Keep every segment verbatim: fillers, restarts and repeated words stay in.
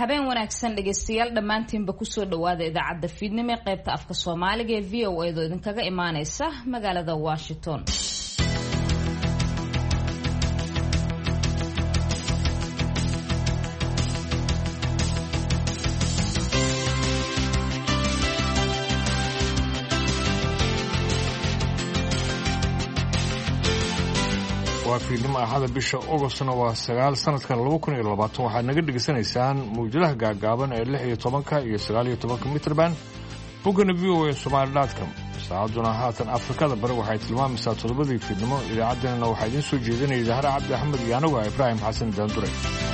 habeen wanaagsan dhageystayaal dhammaantiinba kusoo dhawaada idaacadda fiidnimo ee qaybta afka Soomaaliga ee V O A do idinkaga imaaneysa magaalada Washington. fiidnimo ahada bisha Augustna waa sagaal sanadkan laba kun iyo labaatan waxaad naga dhageysanaysaan muujadaha gaagaaban ee lix iyo tobanka iyo sagaal iyo tobanka mitrban bogana V O A Somali dot com. saacaduna haatan Afrikada bari waxay tilmaamaysaa todobadii fiidnimo. idaacaddeenna waxaa idiin soo jeedinaya Zahra Cabdi Axmed iyo anigu Ibrahim Xasan Daandure.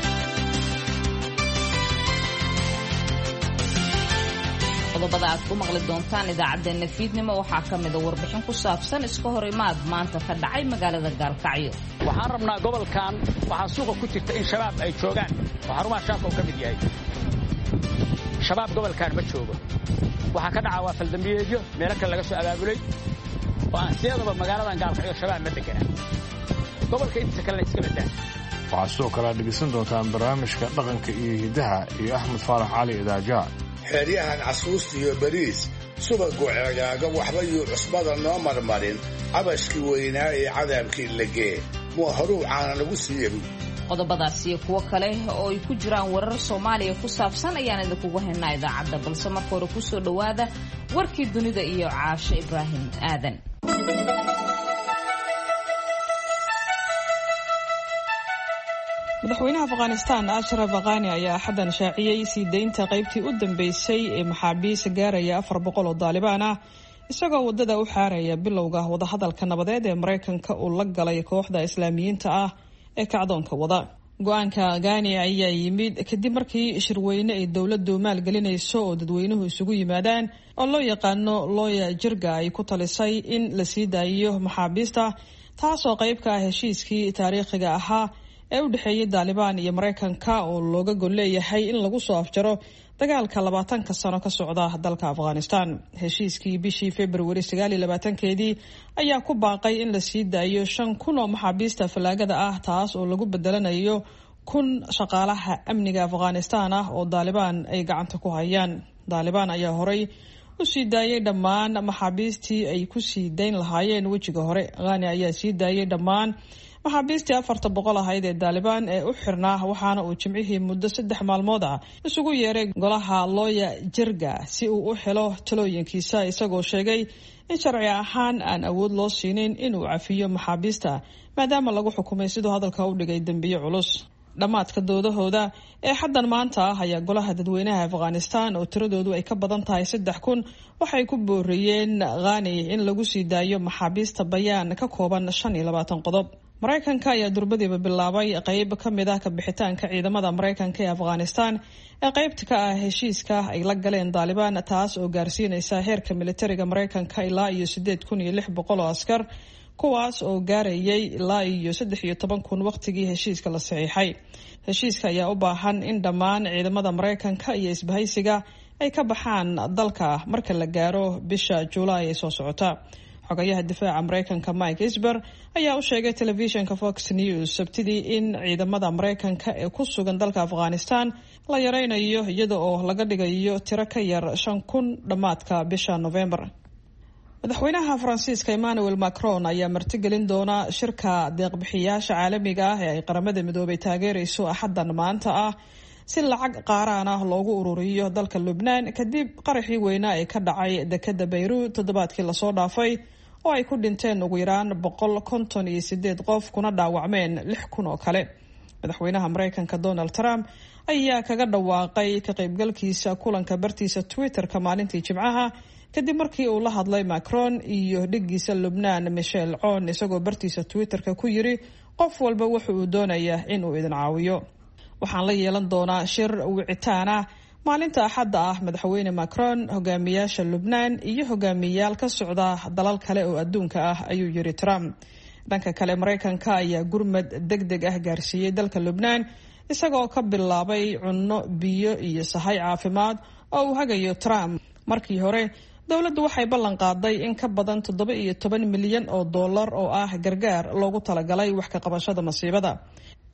qodobada aad ku maqli doontaan idaacadeena fiidnimo waxaa ka mid ah warbixin ku saabsan iska hor imaad maanta ka dhacay magaalada Gaalkacyo. waxaan rabnaa gobolkan waxa suuqa ku jirta in shabaab ay joogaan oo xarumaha shabaabka ka mid yahay shabaab gobolkan ma joogo waxa ka dhacaa waa faldambiyeedyo meel kale laga soo abaabulay oo aan sideedaba magaaladan Gaalkacyo shabaab ma degana gobolka inta kale iska badan. waxaa soo kala dhageysan doontaan barnaamijka dhaqanka iyo hidaha iyo Axmed Faarax Cali Idaaja. xeeryahan casuusta iyo bariis subagu ceegaaga waxba iyo cusbada noo marmarin cabashkii weynaa ee cadaabkii lagee muu horuu caana lagu siiyey. qodobadaas iyo kuwo kale oo ay ku jiraan warar Soomaaliya ku saabsan ayaan idinkugu haynaa idaacadda balse marka hore ku soo dhawaada warkii dunida iyo Caasha Ibraahim Aadan. madaxweynaha Afghanistan Ashraf Ghani ayaa xadan shaaciyay sii deynta qaybtii u dambeysay ee maxaabiis gaaraya afar boqol oo Taliban ah isagoo wadada u xaaraya bilowga wada hadalka nabadeed ee Mareykanka uu la galay kooxda Islaamiyiinta ah ee kacdoonka wada. go'aanka Ghani ayaa yimid kadib markii shirweyne ay dawladdu maalgelinayso oo dadweynuhu isugu yimaadaan oo loo yaqaano Loya Jirga ay ku talisay in la sii daayo maxaabiista taasoo qayb ka ah heshiiskii taariikhiga ahaa ee u dhaxeeyay Taliban iyo Mareykanka oo looga gol leeyahay in lagu soo afjaro dagaalka labaatanka sano ka socda dalka Afghanistan. heshiiskii bishii February sagaal iyo labaatankeedii ayaa ku baaqay in la sii daayo shan kun oo maxaabiista falaagada ah taas oo lagu bedelanayo kun shaqaalaha amniga Afghanistan ah oo Taliban ay gacanta ku hayaan. Taliban ayaa horay u sii daayay dhammaan maxaabiistii ay ku sii dayn lahaayeen wejiga hore. Ghani ayaa sii daayay dhammaan maxaabiistii afarta boqol ahayd ee Taliban ee u xirnaa waxaana uu jimcihii muddo saddex maalmood ah isugu yeeray golaha Loya Jirga si uu u helo talooyinkiisa isagoo sheegay in sharci ahaan aan awood loo siinin inuu cafiyo maxaabiista maadaama lagu xukumay sidoo hadalka u dhigay dambiyo culus. dhamaadka doodahooda ee xadan maanta ah ayaa golaha dadweynaha Afghanistan oo tiradoodu ay ka badan tahay saddex kun waxay ku booriyeen Ghani in lagu sii daayo maxaabiista bayaan ka kooban shan iyo labaatan qodob. Mareykanka ayaa durbadiiba bilaabay qayb ka mid ah ka bixitaanka ciidamada Mareykanka ee Afghanistan ee qaybta ka ah heshiiska ay la galeen Taliban taas oo gaarsiinaysa heerka militariga Mareykanka ilaa iyo sideed kun iyo lix boqol oo askar kuwaas oo gaarayay ilaa iyo saddex iyo toban kun waqtigii heshiiska la saxiixay. heshiiska ayaa u baahan in dhammaan ciidamada Mareykanka iyo isbahaysiga ay ka baxaan dalka marka la gaaro bisha July ee soo socota. xogayaha difaaca Mareykanka Mike Esper ayaa u sheegay telefishinka Fox News sabtidii in ciidamada Mareykanka ee ku sugan dalka Afghanistan la yareynayo iyada oo laga dhigayo tiro ka yar shan kun dhamaadka bisha November. madaxweynaha Faransiiska Emmanuel Macron ayaa martigelin doona shirka deeq-bixiyaasha caalamiga ah ee ay qaramada midoobay taageerayso axadan maanta ah si lacag qaaraan ah loogu ururiyo dalka Lebanon kadib qaraxii weynaa ee ka dhacay dekada Beirut toddobaadkii la soo dhaafay oo ay ku dhinteen ugu yaraan boqol konton iyo sideed qof kuna dhaawacmeen lix kun oo kale. madaxweynaha Mareykanka Donald Trump ayaa kaga dhawaaqay ka qaybgalkiisa kulanka bartiisa Twitter-ka maalintii Jimcaha kadib markii uu la hadlay Macron iyo dhigiisa Lebanon Michel Aoun isagoo bartiisa Twitter-ka ku yiri qof walba wuxuu doonayaa in uu idin caawiyo. waxaan la yeelan doonaa shir wicitaan ah maalinta Axadda ah madaxweyne Macron hogaamiyaasha Lebanon iyo hogaamiyaal ka socda dalal kale oo adduunka ah ayuu yiri Trump. dhanka kale Mareykanka ayaa gurmad degdeg ah gaarsiiyay dalka Lebanon isagoo ka bilaabay cunno biyo iyo sahay caafimaad oo uu hagayo Trump. markii hore dawladdu waxay ballan qaaday in ka badan toddoba iyo toban milyan oo dollar oo ah gargaar loogu talagalay wax ka qabashada masiibada.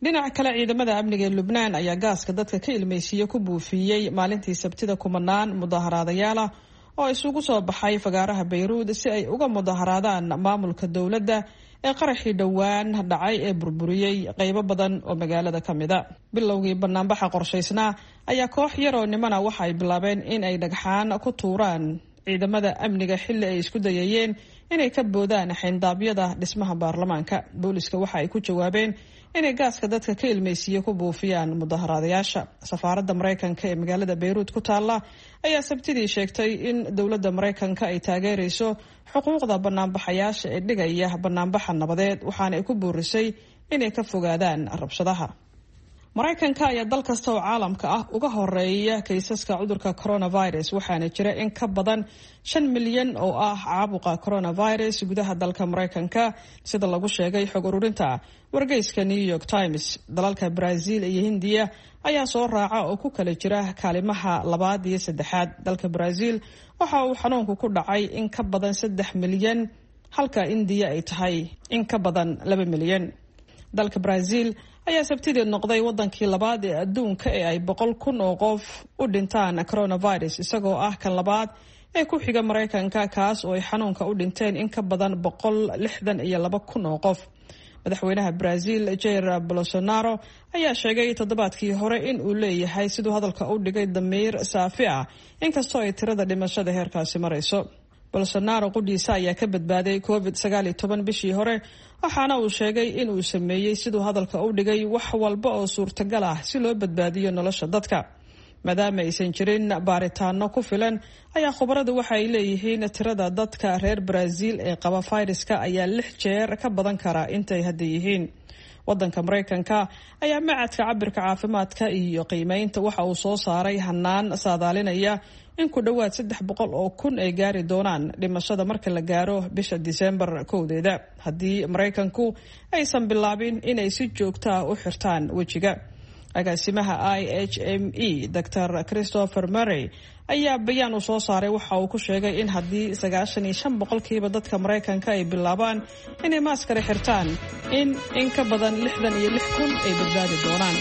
dhinaca kale ciidamada amniga ee Lubnaan ayaa gaaska dadka ka ilmeysiiya ku buufiyey maalintii Sabtida kumanaan mudaharaadayaal ah oo isugu soo baxay fagaaraha Beirut si ay uga mudaharaadaan maamulka dowladda ee qaraxii dhawaan dhacay ee burburiyey qaybo badan oo magaalada ka mid ah. Bilowgii banaanbaxa qorshaysnaa ayaa koox yar oo nimana waxa ay bilaabeen in ay dhagxaan ku tuuraan ciidamada amniga xilli ay isku dayayeen inay ka boodaan xeendaabyada dhismaha baarlamaanka. Booliska waxa ay ku jawaabeen inay gaaska dadka ka ilmeysiiya ku buufiyaan mudaharaadayaasha. Safaaradda Mareykanka ee magaalada Beirut ku taala ayaa Sabtidii sheegtay in dowladda Mareykanka ay taageerayso xuquuqda banaanbaxayaasha ee dhigaya banaanbaxa nabadeed, waxaana ay ku boorisay inay ka fogaadaan rabshadaha. Mareykanka ayaa dal kasta oo caalamka ah uga horeeya kaysaska cudurka coronavirus, waxaana jira in ka badan shan milyan oo ah caabuqa coronavirus gudaha dalka Mareykanka sida lagu sheegay xog ururinta wargeyska New York Times. Dalalka Brazil iyo Hindiya ayaa soo raaca oo ku kala jira kaalimaha labaad iyo saddexaad. Dalka Brazil waxa uu xanuunku ku dhacay in ka badan saddex milyan halka Hindiya ay tahay in ka badan laba milyan. Dalka Brazil ayaa Sabtidii noqday wadankii labaad ee adduunka ee ay boqol kun oo qof u dhintaan coronavirus, isagoo ah kan labaad ee ku xiga Mareykanka kaas oo ay xanuunka u dhinteen in ka badan boqol lixdan iyo laba kun oo qof. Madaxweynaha Brazil Jair Bolsonaro ayaa sheegay toddobaadkii hore in uu leeyahay siduu hadalka u dhigay damiir saafi ah inkastoo ay tirada dhimashada heerkaasi marayso. Bolsonaro qudhiisa ayaa ka badbaaday covid sagaal iyo toban bishii hore, waxaana uu sheegay in uu sameeyey siduu hadalka u dhigay wax walba oo suurtagal ah si loo badbaadiyo nolosha dadka. Maadaama aysan jirin baaritaano ku filan ayaa khubaradu waxa ay leeyihiin tirada dadka reer Brazil ee qaba fayraska ayaa lix jeer ka badan kara intay hadda yihiin. Wadanka Mareykanka ayaa macadka cabirka caafimaadka iyo qiimeynta waxa uu soo saaray hanaan saadaalinaya in ku dhawaad saddex boqol oo kun ay gaari doonaan dhimashada marka la gaaro bisha December kowdeeda haddii Mareykanku aysan bilaabin inay si joogto ah u xirtaan wejiga. Agaasimaha I H M E Doctor Christopher Murray ayaa bayaan u soo saaray waxa uu ku sheegay in haddii sagaashan iyo shan boqolkiiba dadka Mareykanka ay bilaabaan inay maaskara xirtaan in in ka badan lixdan iyo lix kun ay badbaadi doonaan.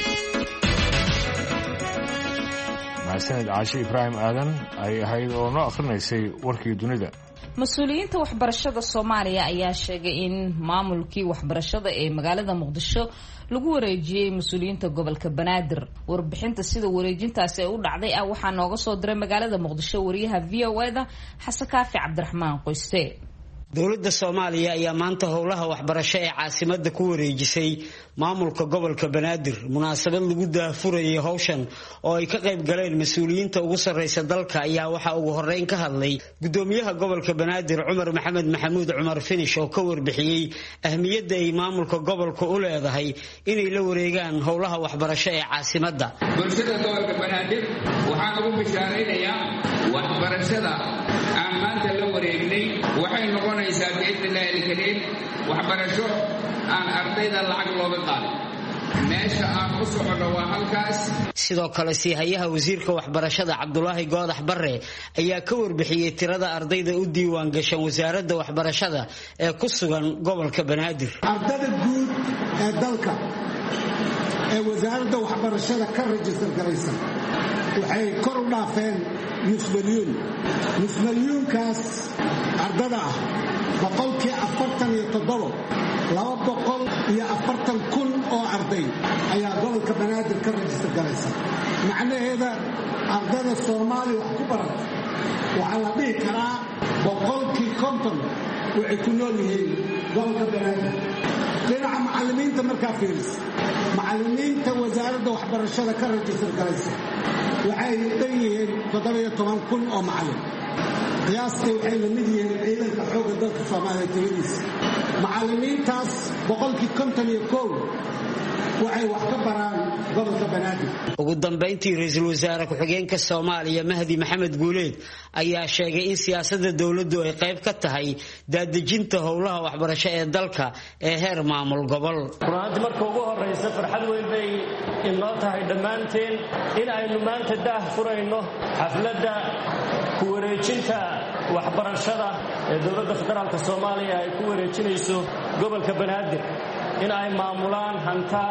Mahadsanid Caashi Ibraahim Aadan ay ahayd oo noo akrinaysay warkii dunida. Mas-uuliyiinta waxbarashada Soomaaliya ayaa sheegay in maamulkii waxbarashada ee magaalada Muqdisho lagu wareejiyay mas-uuliyiinta gobolka Banaadir. Warbixinta sida wareejintaasi ay u dhacday ah waxaa nooga soo diray magaalada Muqdisho wariyaha V O A da Xasan Kaafi Cabdiraxmaan Qoyste. dowladda Soomaaliya ayaa maanta howlaha waxbarasho ee caasimadda ku wareejisay maamulka gobolka Banaadir munaasabad lagu daafurayay hawshan oo ay ka qayb galeen mas'uuliyiinta ugu sareysa dalka ayaa waxa ugu horeyn ka hadlay gudoomiyaha gobolka Banaadir Cumar Maxamed Maxamuud Cumar Finish oo ka warbixiyay ahmiyadda ay maamulka gobolka u leedahay inay la wareegaan howlaha waxbarasho ee caasimadda. bulshada gobolka Banaadir waxaan ugu bishaaraynayaa waxbarashada aan maanta la wareegnay waxay noqonaysaa biidnillaahi al-kariim waxbarasho aan ardayda lacag looga qaadin. meesha aan u socono waa halkaas. sidoo kale siihayaha wasiirka waxbarashada Cabdulaahi Goodax Barre ayaa ka warbixiyay tirada ardayda u diiwaan gashan wasaaradda waxbarashada ee ku sugan gobolka Banaadir. ardayda guud ee dalka ee wasaaradda waxbarashada ka rajistar garaysan waxay kor u dhaafeen nus milyuun. nus milyuunkaas ardada ah boqolkii afartan iyo toddoba laba boqol iyo afartan kun oo arday ayaa gobolka Banaadir ka rajistar garaysan. macnaheeda ardada Soomaaliya wax ku barata waxaa la dhihi karaa boqolkii konton waxay ku nool yihiin gobolka Banaadir. dhinaca macallimiinta markaa fiiris macallimiinta wasaaradda waxbarashada ka rajistar garaysan waxay dhan yihiin toddoba iyo toban kun oo macallin. qiyaastii waxay la mid yihiin ciidanka xoogga dalka Soomaaliya tiradiisa. macallimiintaas boqolkii konton iyo kow waxay wax ka baraan gobolka Banaadir. ugu dambeyntii ra'iisul wasaare ku-xigeenka Soomaaliya Mahdi Maxamed Guuleed ayaa sheegay in siyaasadda dawladdu ay qayb ka tahay daadejinta howlaha waxbarasho ee dalka ee heer maamul gobol. runtii marka ugu horeysa farxad weyn bay inoo tahay dhammaanteen in aynu maanta daah furayno xafladda ku wareejinta waxbarashada ee dowladda federaalka Soomaaliya ay ku wareejinayso gobolka Banaadir in ay maamulaan hantaan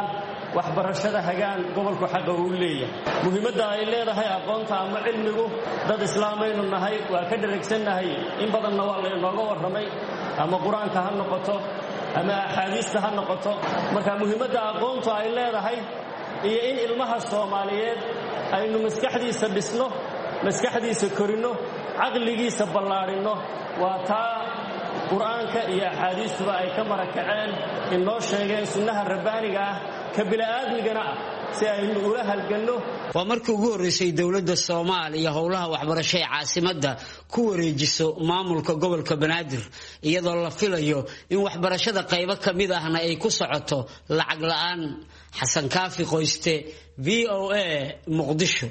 waxbarashada hagaan gobolku xaqa uu leeyahay muhiimadda ay leedahay aqoonta ama cilmigu dad islaamaynu nahay waa ka dharagsannahay in badanna waa laynooga warramay ama qur-aanka ha noqoto ama axaadiista ha noqoto marka muhiimadda aqoontu ay leedahay iyo in ilmaha soomaaliyeed aynu maskaxdiisa dhisno maskaxdiisa korinno caqligiisa ballaadhinno waa taa qur-aanka iyo axaadiistuba ay ka marakaceen inoo sheegeen sunnaha rabbaaniga ah ka bila'aadmigana ah si aynu ula halganno waa markii ugu horreysay dowladda Soomaaliya howlaha waxbarasho ee caasimadda ku wareejiso maamulka gobolka Banaadir iyadoo la filayo in waxbarashada qaybo ka mid ahna ay ku socoto lacag la'aan Xasan Kaafi Qoyste V O A Muqdisho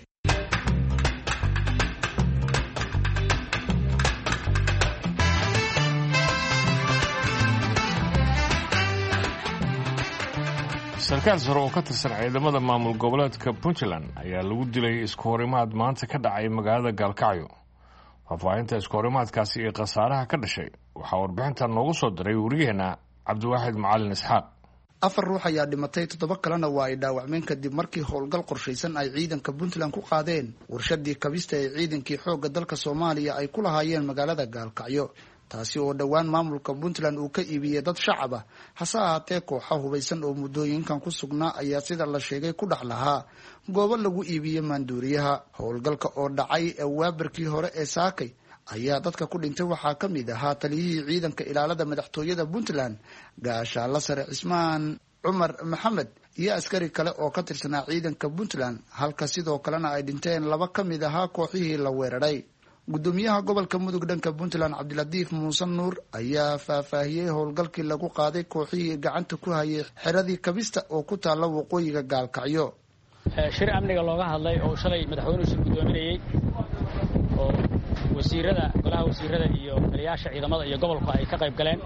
sarkaal sare oo ka tirsan ciidamada maamul goboleedka Puntland ayaa lagu dilay isku horimaad maanta ka dhacay magaalada Gaalkacyo. Faahfaahinta isku horimaadkaasi iyo khasaaraha ka dhashay waxaa warbixintan noogu soo diray wariyaheena Cabdiwaaxid Macalin Isxaaq. afar ruux ayaa dhimatay toddoba kalena waa ay dhaawacmeen kadib markii howlgal qorshaysan ay ciidanka Puntland ku qaadeen warshadii kabista ee ciidankii xoogga dalka Soomaaliya ay ku lahaayeen magaalada Gaalkacyo. taasi oo dhawaan maamulka Puntland uu ka iibiyay dad shacab ah hase ahaatee kooxo hubeysan oo muddooyinkan ku sugnaa ayaa sida la sheegay ku dhex lahaa goobo lagu iibiyay maanduuriyaha. howlgalka oo dhacay waabarkii hore ee Saakay ayaa dadka ku dhintay waxaa ka mid ahaa taliyihii ciidanka ilaalada madaxtooyada Puntland gaashaale sare Cismaan Cumar Maxamed iyo askari kale oo ka tirsanaa ciidanka Puntland halka sidoo kalena ay dhinteen laba ka mid ahaa kooxihii la weeraray. gudoomiyaha gobolka Mudug dhanka Puntland Cabdiladiif Muuse Nuur ayaa faahfaahiyay howlgalkii lagu qaaday kooxihii gacanta ku hayay xeradii kabista oo ku taala waqooyiga Gaalkacyo. shir amniga looga hadlay oo shalay madaxweynuhu shir gudoominayay oo wasiirada golaha wasiirada iyo taliyaasha ciidamada iyo gobolka ay ka qayb galeen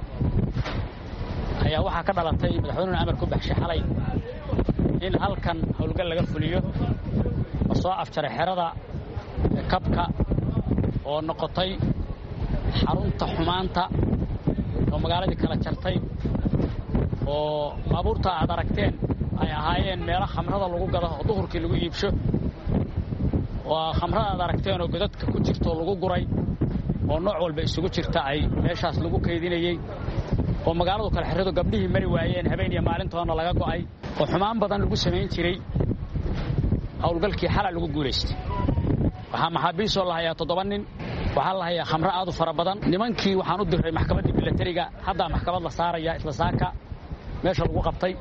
ayaa waxaa ka dhalatay madaxweynuhu amar ku baxshay xalay in halkan howlgal laga fuliyo oo soo afjaray xerada kabka oo noqotay xarunta xumaanta oo magaaladii kala jartay oo baabuurta aad aragteen ay ahaayeen meelo khamrada lagu gado oo duhurkii lagu iibsho waa khamrada aad aragteen oo godadka ku jirto lagu guray oo nooc walba isugu jirta ay meeshaas lagu kaydinayay oo magaaladu kala xirado gabdhihii mari waayeen habeen iyo maalintoona laga go'ay oo xumaan badan lagu samayn jiray howlgalkii xalay lagu guulaystay. waxaa maxaabiisoo la hayaa toddoba nin waxaa la hayaa khamro aad u fara badan nimankii waxaan u diray maxkamadda milatariga hadda maxkamad la saaraya isla saaka meesha lagu qabtay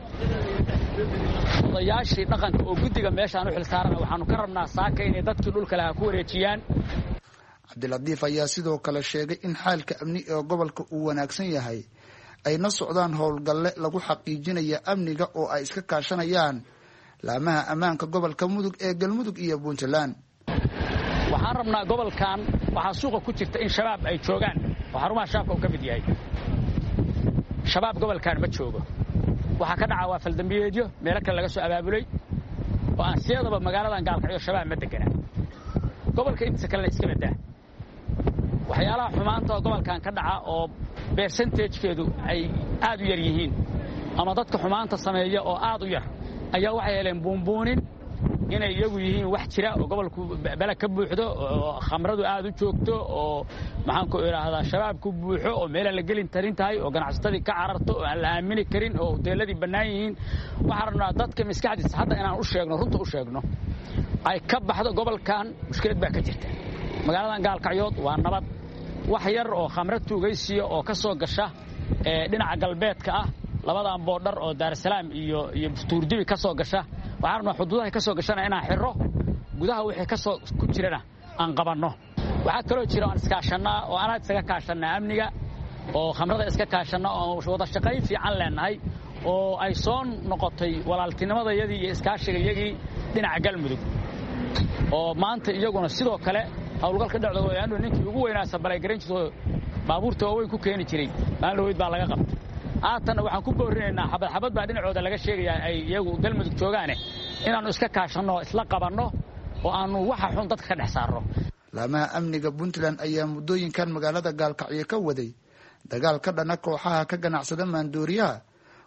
odayaashii dhaqanka oo guddiga meeshaan u xilsaarana waxaanu ka rabnaa saaka inay dadkii dhulka lahaa ku wareejiyaan. Cabdiladiif ayaa sidoo kale sheegay in xaalka amni ee gobolka uu wanaagsan yahay ayna socdaan howlgalle lagu xaqiijinaya amniga oo ay iska kaashanayaan laamaha ammaanka gobolka Mudug ee Galmudug iyo Puntland. waxaan rabnaa gobolkan waxaa suuqa ku jirta in shabaab ay joogaan oo xarumaha shabaabka uu ka mid yahay. shabaab gobolkan ma joogo waxaa ka dhaca waa faldambiyeedyo meelo kale laga soo abaabulay oo aan siyadaba magaaladan Gaalkacyo shabaab ma degana gobolka inta kale iska badaa waxyaalaha xumaanta gobolkan ka dhaca oo percentage-keedu ay aad u yar yihiin ama dadka xumaanta sameeya oo aad u yar ayaa waxay heleen buunbuunin inay iyagu yihiin wax jira oo gobolku bala ka buuxdo oo khamradu aad u joogto oo maxaan ku iraahdaa shabaab ku buuxo oo meel la gelin tarin tahay oo ganacsatadii ka cararto oo aan la aamini karin oo hoteeladii bannaan yihiin waxaan rabnaa dadka miskaxdiisa hadda inaan u sheegno runta u sheegno ay ka baxdo gobolkan mushkilad baa ka jirta. magaaladan Gaalkacyood waa nabad wax yar oo khamro tuugaysiyo oo ka soo gasha ee dhinaca galbeedka ah labadan boodhar oo Dar es Salaam iyo iyo Tuurdibi ka soo gasha waxaana xuduudaha ka soo gashana inaan xiro gudaha wixii ka soo ku jirana aan qabanno. waxa kale oo jira aan iska kaashanaa oo aan isaga kaashanaa amniga oo khamrada iska kaashanaa oo wada shaqayn fiican leenahay oo ay soo noqotay walaaltinimadayadii iyo iskaashigayagii dhinaca Galmudug oo maanta iyaguna sidoo kale howlgalka dhacdo wayaanu ninkii ugu weynaa balay garanjiso baabuurta oo way ku keeni jiray maalmood baa laga qabtay. aatana waxaan ku boorinaynaa xabad xabad baa dhinacooda laga sheegayaa ay iyagu Galmudug joogaane inaanu iska kaashanno isla qabanno oo aanu waxa xun dadka ka dhex saarno. laamaha amniga Puntland ayaa muddooyinkan magaalada Gaalkacyo ka waday dagaal ka dhana kooxaha ka ganacsada maandooriyaha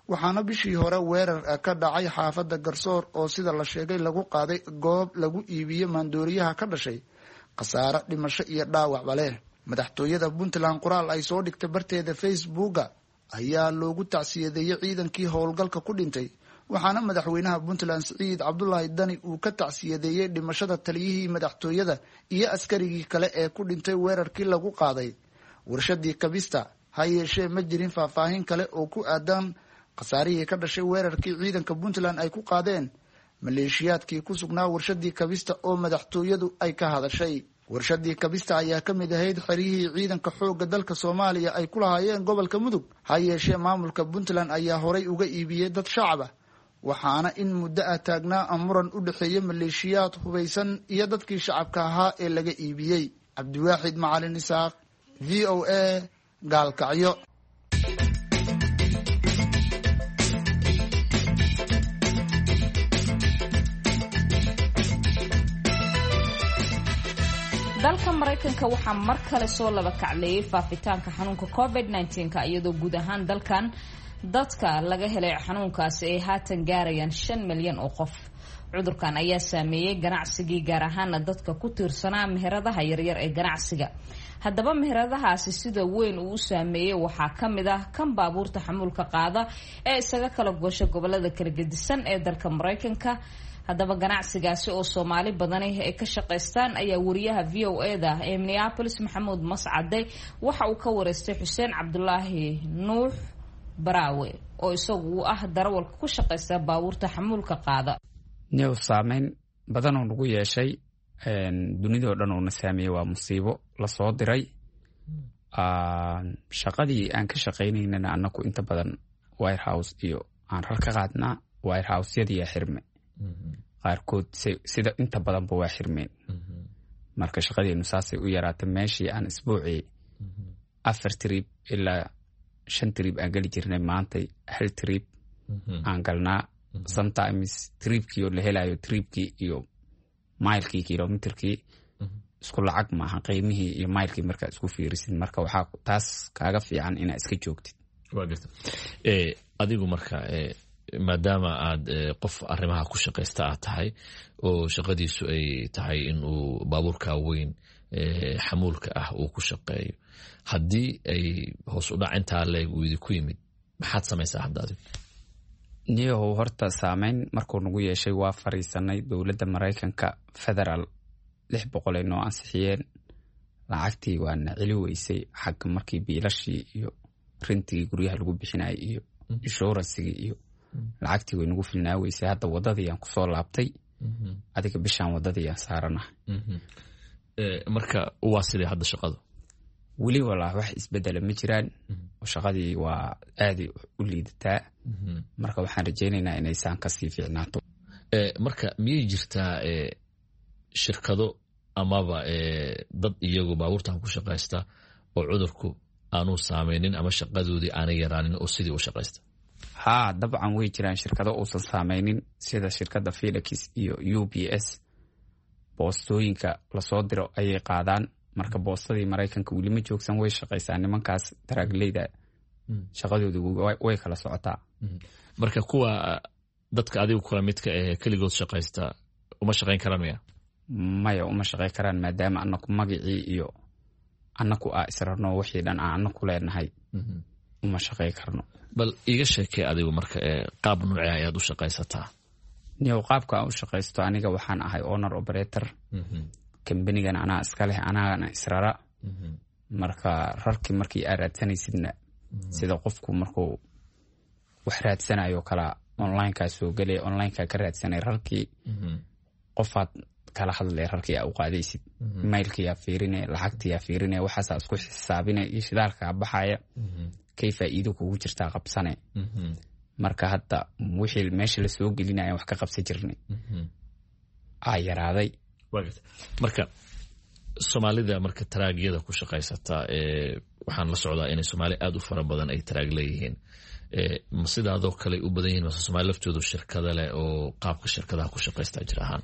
waxaana bishii hore weerar ka dhacay xaafadda Garsoor oo sida la sheegay lagu qaaday goob lagu iibiyo maandooriyaha ka dhashay khasaare dhimasho iyo dhaawacba leh. madaxtooyada Puntland qoraal ay soo dhigtay barteeda Facebook ayaa loogu tacsiyadeeyay ciidankii howlgalka ku dhintay, waxaana madaxweynaha Puntland Siciid Cabdullaahi Dani uu ka tacsiyadeeyay dhimashada taliyihii madaxtooyada iyo askarigii kale ee ku dhintay weerarkii lagu qaaday warshadii kabista. ha yeeshee ma jirin faahfaahin kale oo ku aadan khasaarihii ka dhashay weerarkii ciidanka Puntland ay ku qaadeen maleeshiyaadkii ku sugnaa warshadii kabista oo madaxtooyadu ay ka hadashay. warshadii kabista ayaa ka mid ahayd xerihii ciidanka xoogga dalka Soomaaliya ay ku lahaayeen gobolka Mudug. ha yeeshee maamulka Puntland ayaa horay uga iibiyey dad shacab ah, waxaana in muddo ah taagnaa muran u dhexeeya maleeshiyaad hubaysan iyo dadkii shacabka ahaa ee laga iibiyey. Cabdiwaaxid Macalin Isaaq, V O A, Gaalkacyo. dalka Mareykanka waxaa mar kale soo laba kacleeyay faafitaanka xanuunka covid nineteen ka iyadoo guud ahaan dalkan dadka laga helay xanuunkaasi ay haatan gaarayaan shan milyan oo qof. cudurkan ayaa saameeyay ganacsigii gaar ahaana dadka ku tiirsanaa meheradaha yaryar ee ganacsiga. haddaba meheradahaasi sida weyn uu u saameeyay waxaa ka mid ah kan baabuurta xamuulka qaada ee isaga kala goosha gobolada kala gedisan ee dalka Mareykanka. haddaba ganacsigaasi oo Soomaali badani ay ka shaqeystaan ayaa wariyaha V O A da ee Minneapolis Maxamuud Mascade waxa uu ka wareystay Xuseen Cabdulaahi Nuux Baraawe oo isagu ah darawalka ku shaqeysta baabuurta xamuulka qaada. niyow saameyn badan oo nagu yeeshay dunida oo dhan oo na saameeyay waa musiibo la soo diray. shaqadii aan ka shaqeynaynana annagu inta badan warehouse iyo aan rar ka qaadnaa warehouse-yadii yaa xirme qaarkood sida inta badanba waa xirmeen. marka shaqadeenu saasay u yaraatay. meeshii aan isbuucii afar trip ilaa shan trip aan geli jirnay maantay hal trip aan galnaa. sometimes tripkii oo la helayo tripkii iyo mailkii kilomitrkii isku lacag maaha qiimihii iyo mailkii markaa isku fiirisid. marka waxaa taas kaaga fiican inaad iska joogtid. waa garta ee adigu marka ee maadaama aad qof arrimaha ku shaqeysta aad tahay oo shaqadiisu ay tahay in uu baabuurka weyn ee xamuulka ah uu ku shaqeeyo, haddii ay hoos u dhacintaa leeg uu idinku yimid maxaad samaysaa hadda adigu? niyow horta saameyn markuu nagu yeeshay waa fariisanay dowladda Mareykanka federal lix boqol ay noo ansixiyeen. lacagtii waana celi weysay xagga markii biilashii iyo rintigii guryaha lagu bixinayay iyo insuransigii iyo lacagtii way nagu filnaa weysay. hadda wadadii aan kusoo laabtay. adiga bishaan wadadii aan saaranahay. marka waa sidee hadda shaqadu? weli walaa wax isbedela ma jiraan. shaqadii waa aad u liidataa. marka waxaan rajaynaynaa inaysaan kasii fiicnaato. marka miyay jirtaa shirkado amaba dad iyagu baabuurtan ku shaqaysta oo cudurku aanu saameynin ama shaqadoodii aanay yaraanin oo sidii u shaqaysta? haa dabcan way jiraan shirkado uusan saameynin sida shirkadda Felix iyo U P S. boostooyinka lasoo diro ayay qaadaan. marka boostadii Mareykanka weli ma joogsan, way shaqaysaa. nimankaas daraagleyda shaqadoodu way kala socotaa. marka kuwa dadka adigu kula midka ee keligood shaqaysta uma shaqayn karaan miya? maya uma shaqayn karaan maadaama annaku magacii iyo annaku aa israrno wixii dhan aan annaku leenahay uma shaqayn karno. bal iiga sheekay adigu marka qaab nuucee ayaad u shaqaysataa? niyow qaabka aan u shaqaysto aniga waxaan ahay owner operator. kambanigan anaa iska leh, anaana israra. marka rarkii markii aad raadsanaysidna sida qofku markuu wax raadsanayo kala onlineka soo gelay onlineka ka raadsanay rarkii qofaad kala hadlay rarkii aa u qaadaysid. mailkii yaa fiirinay, lacagtii yaa fiirinay, waxaasaa isku xisaabinay iyo shidaalkaa baxaya kay faa'iido kugu jirtaa qabsane. marka hadda wixii meesha la soo gelinaya wax ka qabsan jirnay aa yaraaday. marka Soomaalida marka taraagyada ku shaqaysata ee waxaan la socdaa inay Soomaali aad u fara badan ay taraag leeyihiin. ee ma sidaadoo kale u badan yihiin Soomaali laftoodu shirkado leh oo qaabka shirkadaha ku shaqaysta jir ahaan?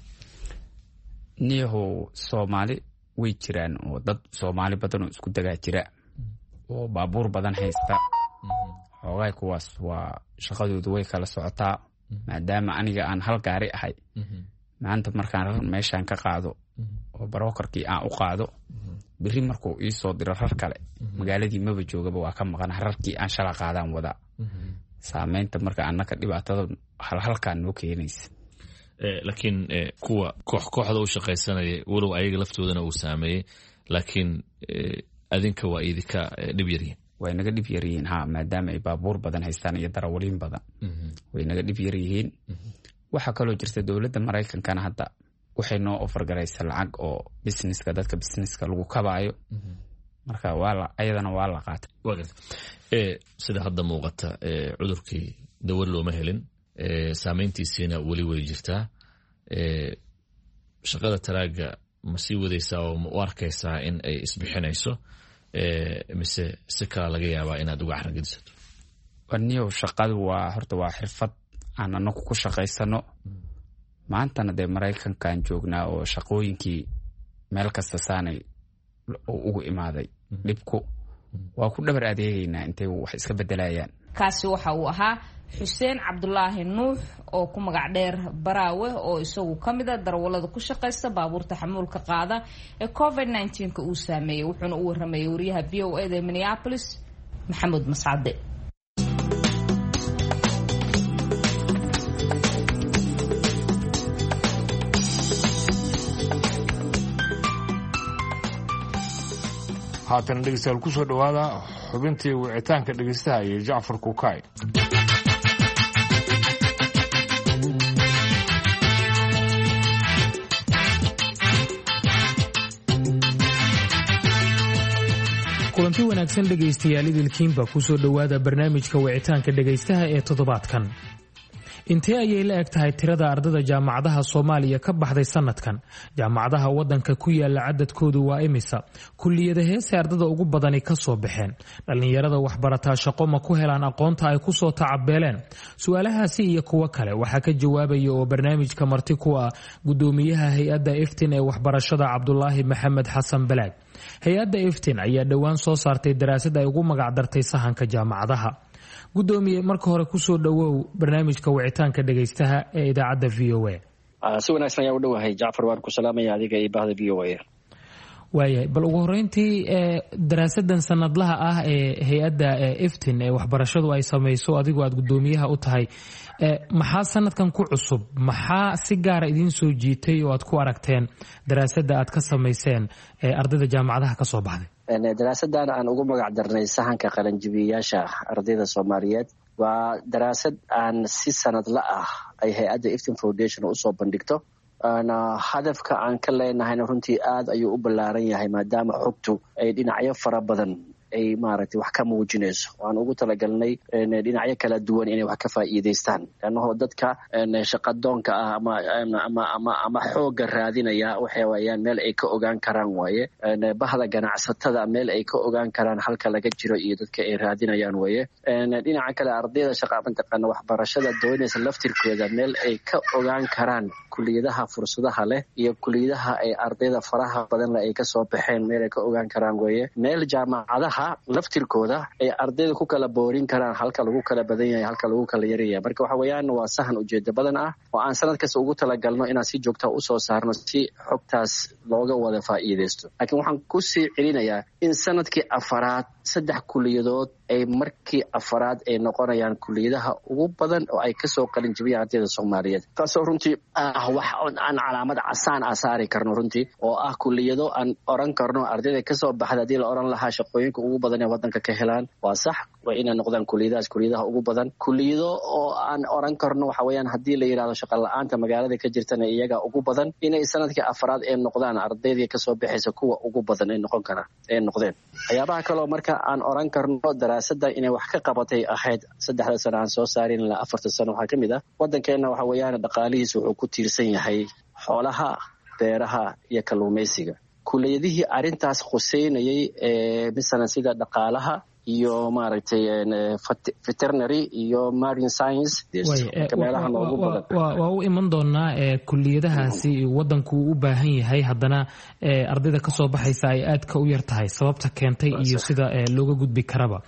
niyahow Soomaali way jiraan oo dad Soomaali badan oo isku dagaa jira oo baabuur badan haysta. xoogaay kuwaas waa shaqadoodu way kala socotaa maadaama aniga aan hal gaari ahay maanta markaan meeshaan ka qaado oo barokarkii aan u qaado biri markuu ii soo diro rar kale magaaladii maba joogaba waa ka maqan rarkii aan shala qaadaan wada saameynta marka annaka dhibaatada halhalkaan noo keenaysa laakiin kuwa koox kooxda u shaqaysanaya walow ayaga laftoodana uu saameeyey laakiin adinka waa idinka dhib yaryihiin way naga dhib yaryihiin ha maadaama ay baabuur badan haystaan iyo darawaliin badan way naga dhib yaryihiin waxaa kaloo jirta dowladda maraykankana hadda waxay noo ofargaraysa lacag oo businesska dadka businesska lagu kabaayo marka waa ayadana waa la qaatay waa garta sida hadda muuqata cudurkii dawar looma helin saameyntiisiina weli way jirtaa shaqada taraaga ma sii wadaysaa oo ma u arkaysaa in ay isbixinayso mise si kala laga yaabaa inaad uga carangelisato aniyow shaqadu waa horta waa xirfad aan anagu ku shaqaysano maantana dee maraykankaan joognaa oo shaqooyinkii meel kasta saanay ugu imaaday dhibku waa ku dhabar adeegaynaa intay wax iska bedelayaan kaasi waxa uu ahaa xuseen cabdulaahi nuux oo ku magac dheer baraawe oo isagu ka mid a darawallada ku shaqaysta baabuurta xamuulka qaada ee covid nneteen-ka uu saameeyey wuxuuna u waramayay wariyaha b o eda minneapolis maxamuud mascade haatan dhegeystayaal ku soo dhowaada xubintii wicitaanka dhegeystaha iyo jacfar kukaay kulanti wanaagsan dhegaystayaal idilkiinba ku soo dhowaada barnaamijka wicitaanka dhegaystaha ee toddobaadkan intee ayay la eg tahay tirada ardada jaamacadaha soomaaliya ka baxday sanadkan jaamacadaha wadanka ku yaala cadadkoodu waa imisa kulliyada heese ardada ugu badani ka soo baxeen dhallinyarada waxbarataa shaqo ma ku helaan aqoonta ay ku soo tacabeeleen su-aalahaasi iyo kuwo kale waxaa ka jawaabaya oo barnaamijka marti ku ah gudoomiyaha hay-adda iftin ee waxbarashada cabdulaahi maxamed xasan balaag hay-adda iftin ayaa dhowaan soo saartay daraasad ay ugu magacdartay sahanka jaamacadaha gudoomiye marka hore kusoo dhawow barnaamijka wicitaanka dhegaystaha ee idaacadda v o a si wanaagsan ayaa u dhowahay jacfar waan ku salaamaya adiga iyo bahda v o a waayahay bal ugu horeyntii daraasadan sanadlaha ah ee hay-adda iftin ee waxbarashadu ay samayso adigoo aad gudoomiyaha u tahay maxaa sanadkan ku cusub maxaa si gaara idiin soo jiitay oo aad ku aragteen daraasada aad ka samayseen ee ardayda jaamacadaha ka soo baxday daraasadan aan ugu magac darnay sahanka qalanjibiyayaasha ardayda soomaaliyeed waa daraasad aan si sanadla ah ay hay-adda iftin foundation usoo bandhigto hadafka aan ka leenahayna runtii aad ayuu u ballaaran yahay maadaama xogtu ay dhinacyo fara badan ay maaragtay wax ka muujinayso waan ugu talagalnay dhinacyo kala duwan inay wax ka faa'iidaystaan annahoo dadka shaqadoonka ah ama ama ama ama xoogga raadinaya waxay waayaan meel ay ka ogaan karaan waaye bahda ganacsatada meel ay ka ogaan karaan halka laga jiro iyo dadka ay raadinayaan waaye dhinaca kale ardayda shaqa mataqaana waxbarashada doonaysa laftirkooda meel ay ka ogaan karaan kuliyadaha fursadaha leh iyo kuliyadaha ay ardayda faraha badan leh ay ka soo baxeen meel ay ka ogaan karaan waaye meel jaamacadaha laftirkooda ay ardayda ku kala boorin karaan halka lagu kala badan yahay halka lagu kala yaryahay marka waxa weeyaan waa sahan ujeedo badan ah oo aan sanad kasta ugu talagalno inaan si joogta u soo saarno si xogtaas looga wada faa'iidaysto laakiin waxaan ku sii celinayaa in sanadkii afaraad saddex kuliyadood ay markii afaraad ay noqonayaan kuliyadaha ugu badan oo ay kasoo qalin jabiyaan ardayda soomaaliyeed taasoo runtii ah wax aan calaamad casaan ah saari karno runtii oo ah kuliyado aan oran karno ardayda kasoo baxda haddii la oran lahaa shaqooyinka ugu badan ee wadanka ka helaan waa sax waa inay noqdaan kuliyadahaas kuliyadaha ugu badan kuliyado oo aan oran karno waxa weeyaan haddii la yidhahdo shaqa la-aanta magaalada ka jirtana iyaga ugu badan inay sanadkii afaraad ay noqdaan ardaydii kasoo baxaysa kuwa ugu badan ay noqon karaan ay noqdeen waxyaabaha kaleo marka aan oran karno daraasada inay wax ka qabatay ahayd saddexda sano aan soo saarin ilaa afarta sano waxaa ka mid ah waddankeena waxa weeyaan dhaqaalihiisa wuxuu ku tiirsan yahay xoolaha beeraha iyo kalluumaysiga kuliyadihii arrintaas khuseynayay ee misalan sida dhaqaalaha iyo maaragtay veterinary iyo marine science meelaha noogu badan waa u iman doonaa kuliyadahaasi wadanku uu u baahan yahay haddana ardayda kasoo baxaysa ay aadka u yar tahay sababta keentay iyo sida looga gudbi karaba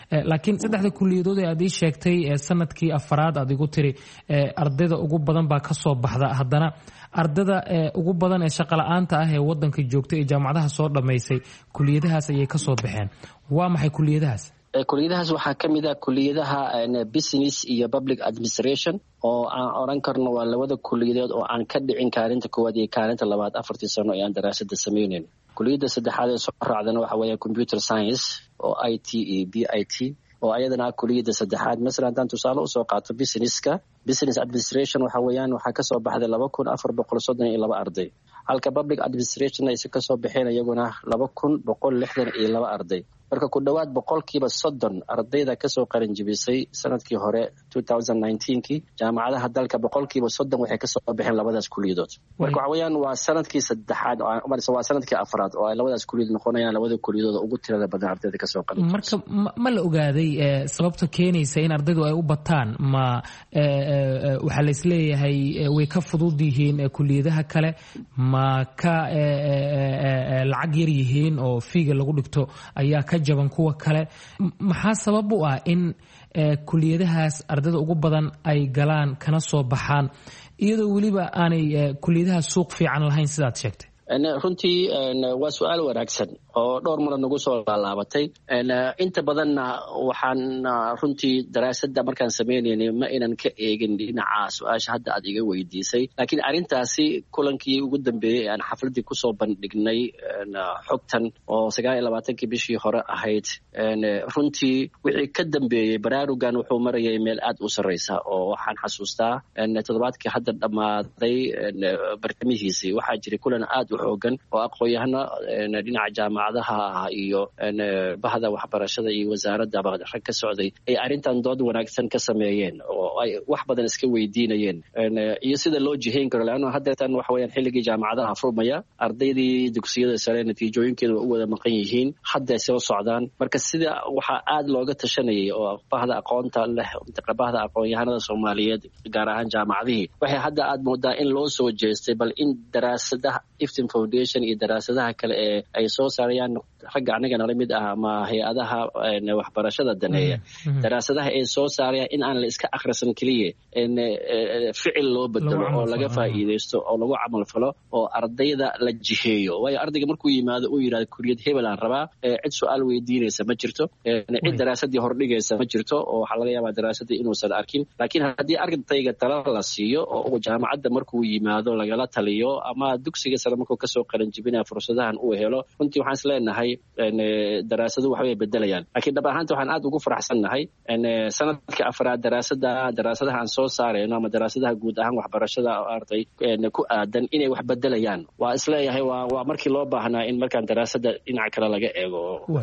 laakiin saddexda kuliyadood ee aad ii sheegtay sanadkii afaraad aad igu tiri ardayda ugu badan baa ka soo baxda haddana ardada ugu badan ee shaqola'aanta ah ee wadanka joogta ee jaamacadaha soo dhammaysay kuliyadahaas ayay ka soo baxeen. waa maxay kuliyadahaas? kuliyadahaas waxaa ka mid ah kuliyadaha business iyo public administration oo aan oran karno waa labada kuliyadood oo aan ka dhicin kaalinta koowaad iyo kaalinta labaad afartii sano ee aan daraasada samaynayn. kuliyadda saddexaad ee soo raacdana waxa weeye computer science oo I T iyo B I T oo ayadana kuliyadda saddexaad. masalan haddaan tusaale usoo qaato businesska business administration waxa weeyaan waxaa kasoo baxday laba kun afar boqol soddon iyo laba arday, halka public administration ay kasoo baxeen iyaguna laba kun boqol lixdan iyo laba arday. marka ku dhawaad boqolkiiba soddon ardayda kasoo qaran jibisay sanadkii hore kii jaamacadaha dalka boqolkiiba soddon waxay kasoo baxeen labadaas kuliyadood. marka waxa weeyaan waa sanadkii saddexaad waa sanadkii afraad oo ay labadaas kuliyadood noqonayaan labada kuliyadood ugu tirada badan ardayda kasoo qaran. marka ma la ogaaday sababta keenaysa in ardaydu ay u bataan? ma waxaa laisleeyahay way ka fudud yihiin kuliyadaha kale, ma ka lacag yar yihiin oo fiiga lagu dhigto ayaa ka jaban kuwa kale? maxaa sabab u ah in kuliyadahaas ardayda ugu badan ay galaan kana soo baxaan iyadoo weliba aanay kuliyadahaas suuq fiican lahayn sidaad sheegtay? runtii waa su-aal wanaagsan oo dhowr mara nagu soo laalaabatay. inta badanna waxaan runtii daraasada markaan sameynaynay ma inan ka eegin dhinaca su-aasha hadda aad iga weydiisay, laakiin arrintaasi kulankii ugu dambeeyey aan xafladii kusoo bandhignay xogtan oo sagaal iyo labaatankii bishii hore ahayd, runtii wixii ka dambeeyey baraarugan wuxuu marayay meel aad u sarreysa. oo waxaan xasuustaa toddobaadkii hadda dhammaaday bartamihiisii waxaa jiray kulan aad u xoogan oo aqoon-yahano dhinaca jaamacadaha iyo bahda waxbarashada iyo wasaaradaba rag ka socday ay arrintan dood wanaagsan ka sameeyeen oo ay wax badan iska weydiinayeen iyo sida loo jihayn karo. laanno haddeetan waxa weyaan xilligii jaamacadaha furmaya, ardaydii dugsiyada sare natiijooyinkeeda waa u wada maqan yihiin, hadday soo socdaan. marka sida waxaa aad looga tashanayay oo bahda aqoonta leh bahda aqoon-yahanada Soomaaliyeed gaar ahaan jaamacadihii waxay hadda aad moodaa in loo soo jeestay bal in daraasadaha Iftin Foundation iyo daraasadaha kale ee ay soo saarayaan ragga aniga nala mid ah ama hay-adaha waxbarashada daneeya daraasadaha ay soo saarayaan in aan la iska akhrisan keliya ficil loo bedelo oo laga faa'iideysto oo lagu camal falo oo ardayda la jiheeyo. waayo ardayga markuu yimaado uu yidhahdo kuliyad hebel aan rabaa, cid su-aal weydiinaysa ma jirto, cid daraasadii hordhigaysa ma jirto oo waxaa laga yaabaa daraasadii inuusan arkin. laakiin haddii ardayga tala la siiyo oo jaamacadda markuu yimaado lagala taliyo ama dugsiga sare markuu kasoo qaran jibinaya fursadahan uu helo, runtii waxaan is leenahay daraasadu waxbay bedelayaan. laakiin dhab ahaanta waxaan aad ugu faraxsannahay sanadka afraad daraasada daraasadaha aan soo saarayno ama daraasadaha guud ahaan waxbarashada arday ku aadan inay wax bedelayaan. waa isleeyahay waa waa markii loo baahnaa in markaan daraasada dhinaca kale laga eego.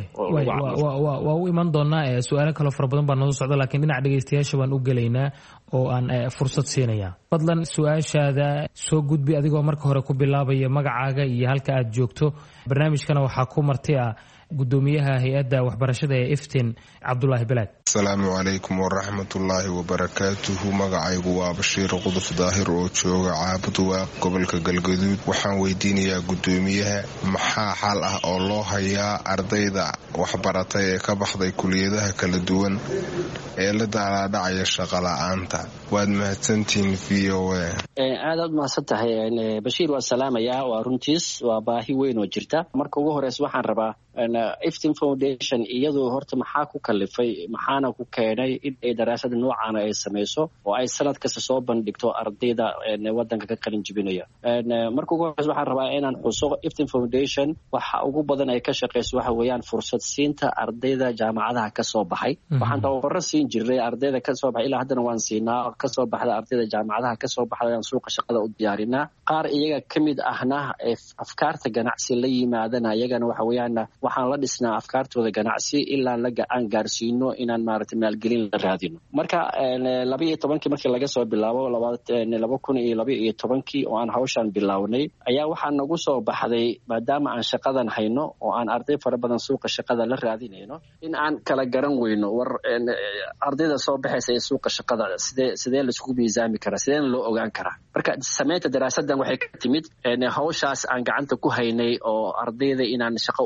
waa u iman doonaa su-aalo kaloo fara badan baa noo socda, laakiin dhinaca dhegeystayaasha baan u gelaynaa oo aan fursad siinaya. fadlan su-aashaada soo gudbi adigoo marka hore ku bilaabaya magacaaga iyo halka aad joogto. barnaamijkana waxaa ku marti ah gudoomiyaha hay-adda waxbarashada ee Iftin Cabdulaahi Balaag. asalaamu calaykum waraxmatullaahi wabarakaatuhu. magacaygu waa Bashiir Quduf Daahir oo jooga Caabudwaaq gobolka Galgaduud. waxaan weydiinayaa gudoomiyaha maxaa xal ah oo loo hayaa ardayda waxbaratay ee ka baxday kuliyadaha kala duwan ee la daaladhacaya shaqo la'aanta. waad mahadsantihiin v o a. aad aad mahadsan tahay Bashiir. waa salaamayaa, waa runtiis waa baahi weyn oo jirta. marka ugu horeysa waxaan rabaa Iftin Foundation iyadoo horta maxaa ku kalifay maxaana ku keenay in ay daraasada noocan ay samayso oo ay sanad kasta soo bandhigto ardayda wadanka ka qalin jibinaya. marka ugu horeysa waxaan rabaa inaan xuso Iftin Foundation waxa ugu badan ay ka shaqeyso waxa weeyaan fursad siinta ardayda jaamacadaha ka soo baxay. waxaan tababaro siin jiray ardayda ka soo baxay, ilaa haddana waan siinaa ka soo baxda ardayda jaamacadaha ka soo baxda aan suuqa shaqada u diyaarinaa. qaar iyaga kamid ahna afkaarta ganacsi la yimaadana iyagana waxa weeyaan waxaan la dhisnaa afkaartooda ganacsi ilaa laga aan gaarsiino inaan maaragtay maalgelin la raadino. marka laba iyo tobankii markii laga soo bilaabo laba kun iyo laba iyo tobankii oo aan hawshan bilownay ayaa waxaa nagu soo baxday maadaama aan shaqadan hayno oo aan arday fara badan suuqa shaqada la raadinayno in aan kala garan weyno war ardayda soo baxaysa ee suuqa shaqada sidee sidee la isku miisaami karaa, sideen loo ogaan karaa. marka samaynta daraasadan waxay ka timid hawshaas aan gacanta ku haynay oo ardayda inaan shaqo u raadin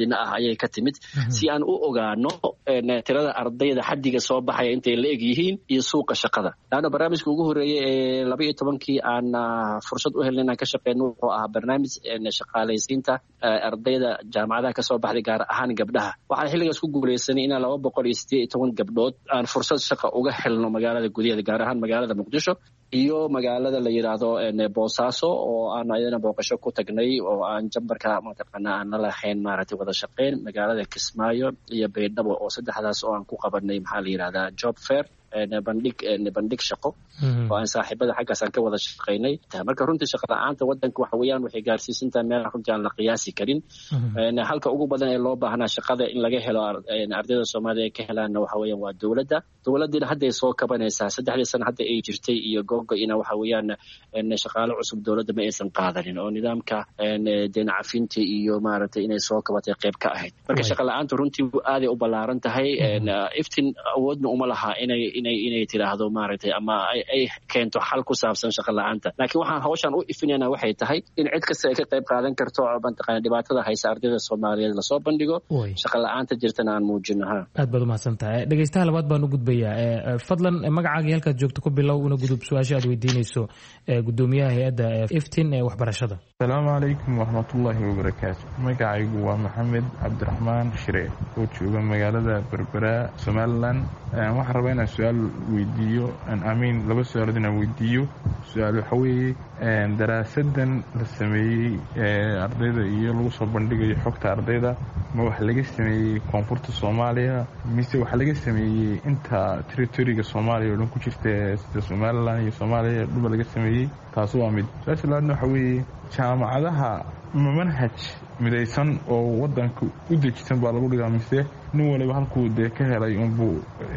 dadweyne ah ayay ka timid si aan u ogaano tirada ardayda xaddiga soo baxaya intay la eg yihiin iyo suuqa shaqada laana barnaamijka ugu horeeyay ee laba iyo tobankii aan fursad u helnay inaan ka shaqeyno wuxuu ahaa barnaamij shaqaalaysiinta ardayda jaamacadaha kasoo baxday gaar ahaan gabdhaha waxaan xilligaas ku guuleysanay inaan laba boqol iyo sideed iyo toban gabdhood aan fursad shaqa uga helno magaalada gudaheeda gaar ahaan magaalada muqdisho iyo magaalada la yidhaahdo boosaaso oo aan ayadana booqasho ku tagnay oo aan jambarka mataqaana aan la lahayn maaragtay wada shaqeyn magaalada kismaayo iyo baydhabo oo saddexdaas oo aan ku qabanay maxaa la yidhahdaa job fair bandhig bandhig shaqo oo aan saaxiibada xaggaas aan ka wada shaqeynay marka runtii shaqa la-aanta wadanka waxa weeyaan waxay gaarsiisantahay meel runtii aan la qiyaasi karin halka ugu badan ee loo baahnaa shaqada in laga helo ardayda Soomaaliya ay ka helaanna waxa weeyaan waa dawladda dawladdiina hadda ay soo kabanaysaa saddexdii sano hadda ay jirtay iyo googo ina waxa weeyaan shaqaale cusub dawladda ma aysan qaadanin oo nidaamka deen cafinta iyo maaragtay inay soo kabatay qayb ka ahayd marka shaqa la-aanta runtii aad ay u ballaaran tahay iftiin awoodna uma laha inay inay inay tiraahdo maaragtay ama ay keento xal ku saabsan shaqa la-aanta laakiin waxaan hawshan u ifinayna waxay tahay in cid kasta ay ka qayb qaadan karto bantaqaan dhibaatada haysa ardayda Soomaaliyeed la soo bandhigo shaqa la-aanta jirtana aan muujino ha aad baad u mahadsantahay dhageystaha labaad baan u gudbayaa fadlan magacaaga halkaad joogto ku bilow una gudub su'aasha aad weydiinayso gudoomiyaha hay'adda iftiin ee waxbarashada asalaamu calaykum waraxmatullaahi wabarakaatu magacaygu waa maxamed cabdiraxmaan shire oo jooga magaalada berbera somaliland waxaan rabaa inaan su-aal weydiiyo amiin laba su-aalood inaan weydiiyo su-aal waxa weeye daraasadan la sameeyey ardayda iyo lagu soo bandhigayo xogta ardayda ma wax laga sameeyey koonfurta soomaaliya mise wax laga sameeyey inta territoriga soomaaliya oo dhan ku jirta sida somaliland iyo soomaaliya dhuba laga sameeyey taas waa mid su-aasha labaadna waxa weeye jaamacadaha ma manhaj midaysan oo wadanka u dejisan baa lagu dhigaa mise nin waliba halkuu dee ka helay unbuu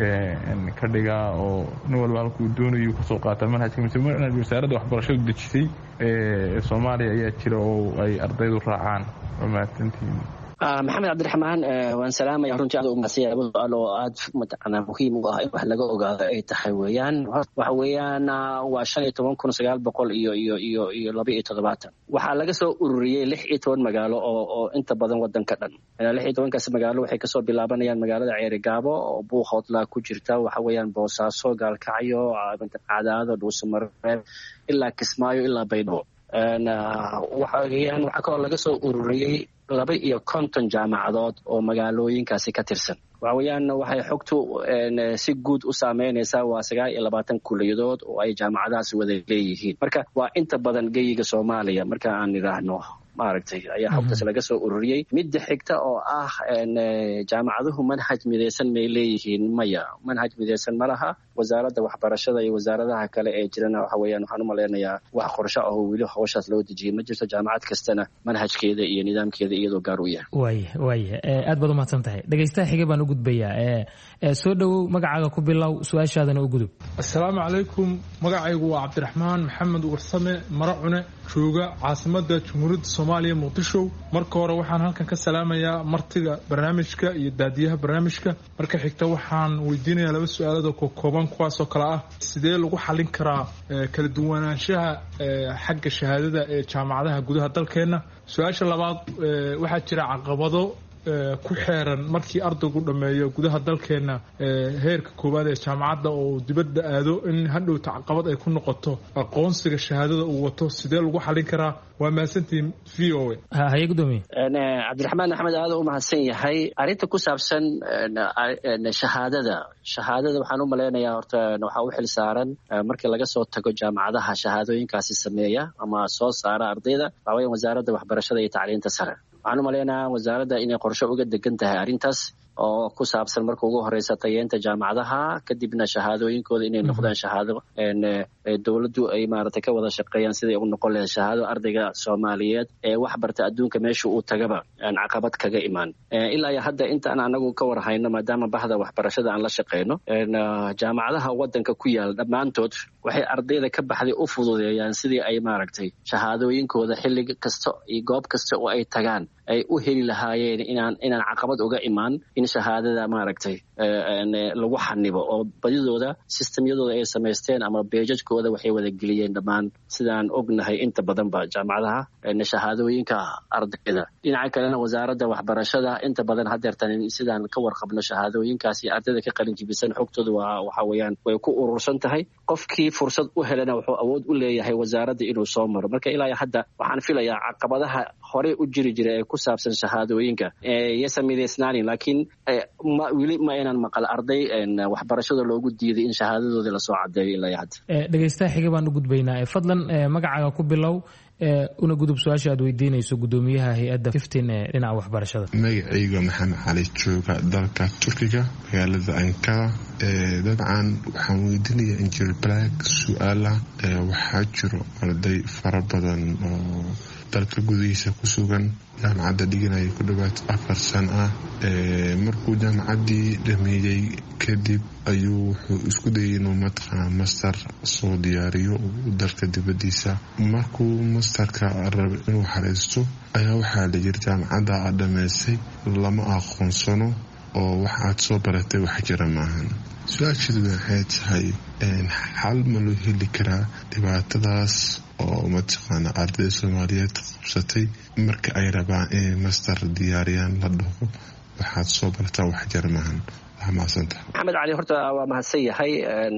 ka dhigaa oo nin waliba halkuu doonayu kasoo qaata manhajka mise wasaaradda waxbarashadu dejisay ee soomaaliya ayaa jira oo ay ardaydu raacaan waa mahadsantihiin maxamed cabdiraxmaan waan salaamaya runtii aad u mahadsanyahay laba su'aal oo aad mataqaanaa muhiim u ah in wax laga ogaado ay tahay weeyaan waxa weeyaan waa shan iyo toban kun sagaal boqol iyo iyo iyo iyo laba iyo toddobaatan waxaa laga soo ururiyey lix iyo toban magaalo oo oo inta badan wadanka dhan lix iyo tobankaas magaalo waxay kasoo bilaabanayaan magaalada Ceerigaabo oo Buuqoodla ku jirta waxa weeyaan Boosaaso Gaalkacyo Cadaado Dhuusamareeb ilaa Kismaayo ilaa Baydhabo waxa weeyaan waxa kaloo laga soo ururiyey laba iyo konton jaamacadood oo magaalooyinkaasi ka tirsan waxa weeyaan waxay xogtu si guud u saameynaysaa waa sagaal iyo labaatan kuliyadood oo ay jaamacadahaasi wada leeyihiin marka waa inta badan geyiga Soomaaliya marka aan idhaahno maaragtay ayaa xogtaas laga soo ururiyey midda xigta oo ah jaamacaduhu manhaj midaysan may leeyihiin maya manhaj midaysan ma laha wasaaradda waxbarashada iyo wasaaradaha kale ee jirana waxa weeyaan waxaan u maleynayaa wax qorshe ah oo weli hawshaas loo dejiyey ma jirto jaamacad kastana manhajkeeda iyo nidaamkeeda iyadoo gaar u yahay waaya waaya aad baad u mahadsan tahay dhegeystaha xiga baan u gudbayaa soo dhowow magacaaga ku bilow su-aashaadana u gudub assalaamu calaykum magacaygu waa cabdiraxmaan maxamed warsame maracune jooga caasimada jumhuuriyadda soomaaliya muqdisho marka hore waxaan halkan ka salaamayaa martiga barnaamijka iyo daadiyaha barnaamijka marka xigta waxaan weydiinayaa laba su-aalada kooban kuwaasoo kale ah sidee lagu xalin karaa kala duwanaanshaha xagga shahaadada ee jaamacadaha gudaha dalkeena su-aasha labaad waxaa jira caqabado ku xeeran markii ardaygu dhameeyo gudaha dalkeena heerka koowaad ee jaamacadda oo dibadda aado in hadhowta caqabad ay ku noqoto aqoonsiga shahaadada uu wato sidee lagu xalin karaa waa mahadsantihiin v o a haye gudoomiye cabdiraxmaan axmed aad u mahadsan yahay arrinta ku saabsan shahaadada shahaadada waxaan u maleynayaa horta waxaa u xil saaran markii laga soo tago jaamacadaha shahaadooyinkaasi sameeya ama soo saara ardayda waxaa weeyaan wasaaradda waxbarashada iyo tacliinta sare waxaan u maleynayaa wasaaradda inay qorshe uga degan tahay arrintaas oo ku saabsan marka ugu horeysa tayeenta jaamacadaha kadibna shahaadooyinkooda inay noqdaan shahaado dowladdu ay maaragtay ka wada shaqeeyaan siday u noqon lahayd shahaado ardayga Soomaaliyeed ee wax barta adduunka meesha uu tagaba aan caqabad kaga imaan ilaa iyo hadda intaan anagu ka war hayno maadaama bahda waxbarashada aan la shaqeyno jaamacadaha wadanka ku yaal dhammaantood waxay ardayda ka baxday u fududeeyaan sidii ay maaragtay shahaadooyinkooda xilli kasta iyo goob kasta oo ay tagaan ay u heli lahaayeen inaan inaan caqabad uga imaan in shahaadada maaragtay lagu xanibo oo badidooda systemyadooda ay samaysteen ama beejajkooda waxay wada geliyeen dhammaan sidaan ognahay inta badanba jaamacadaha shahaadooyinka ardayda. dhinaca kalena wasaaradda waxbarashada inta badan hadeertan sidaan ka warqabno shahaadooyinkaasi ardayda ka qalin jibisan xogtooda waa waxa weeyaan way ku urursan tahay. qofkii fursad u helana wuxuu awood u leeyahay wasaaradda inuu soo maro. marka ilaa hadda waxaan filayaa caqabadaha hore u jiri jiray ee ku saabsan shahaadooyinka yasamideysnaanin laakiin weli ma inaan maqal arday waxbarashada loogu diiday in shahaadadooda lasoo cadeeyo ilaa hadda. dhegeystaha xiga baan u gudbaynaa. fadlan magacaaga ku bilow una gudub su-aasha aad weydiinayso gudoomiyaha hay-adda iftin ee dhinaca waxbarashada. magacayga maxamed cali jooga dalka turkiga magaalada ankara. dabcan waxaan weydiinaya injil black su-aala waxaa jiro arday fara badan oo dalka gudihiisa ku sugan jaamacadda dhiganaya ku dhawaad afar sano ah. markuu jaamacaddii dhameeyey kadib ayuu wuxuu isku dayay inuu mataqaana master soo diyaariyo dalka dibadiisa. markuu masterka raba inuu xareysto ayaa waxaa la yiri jaamacadda aad dhameysay lama aqoonsano oo wax aad soo baratay wax jira maahan. su-aasheedu waxay tahay xal ma loo heli karaa dhibaatadaas oo mataqaana ardayda soomaaliyeed qabsatay marka ay rabaan inay master diyaariyaan la dhaho waxaad soo barataa wax jira maahan. maxamed cali horta waa mahadsan yahay.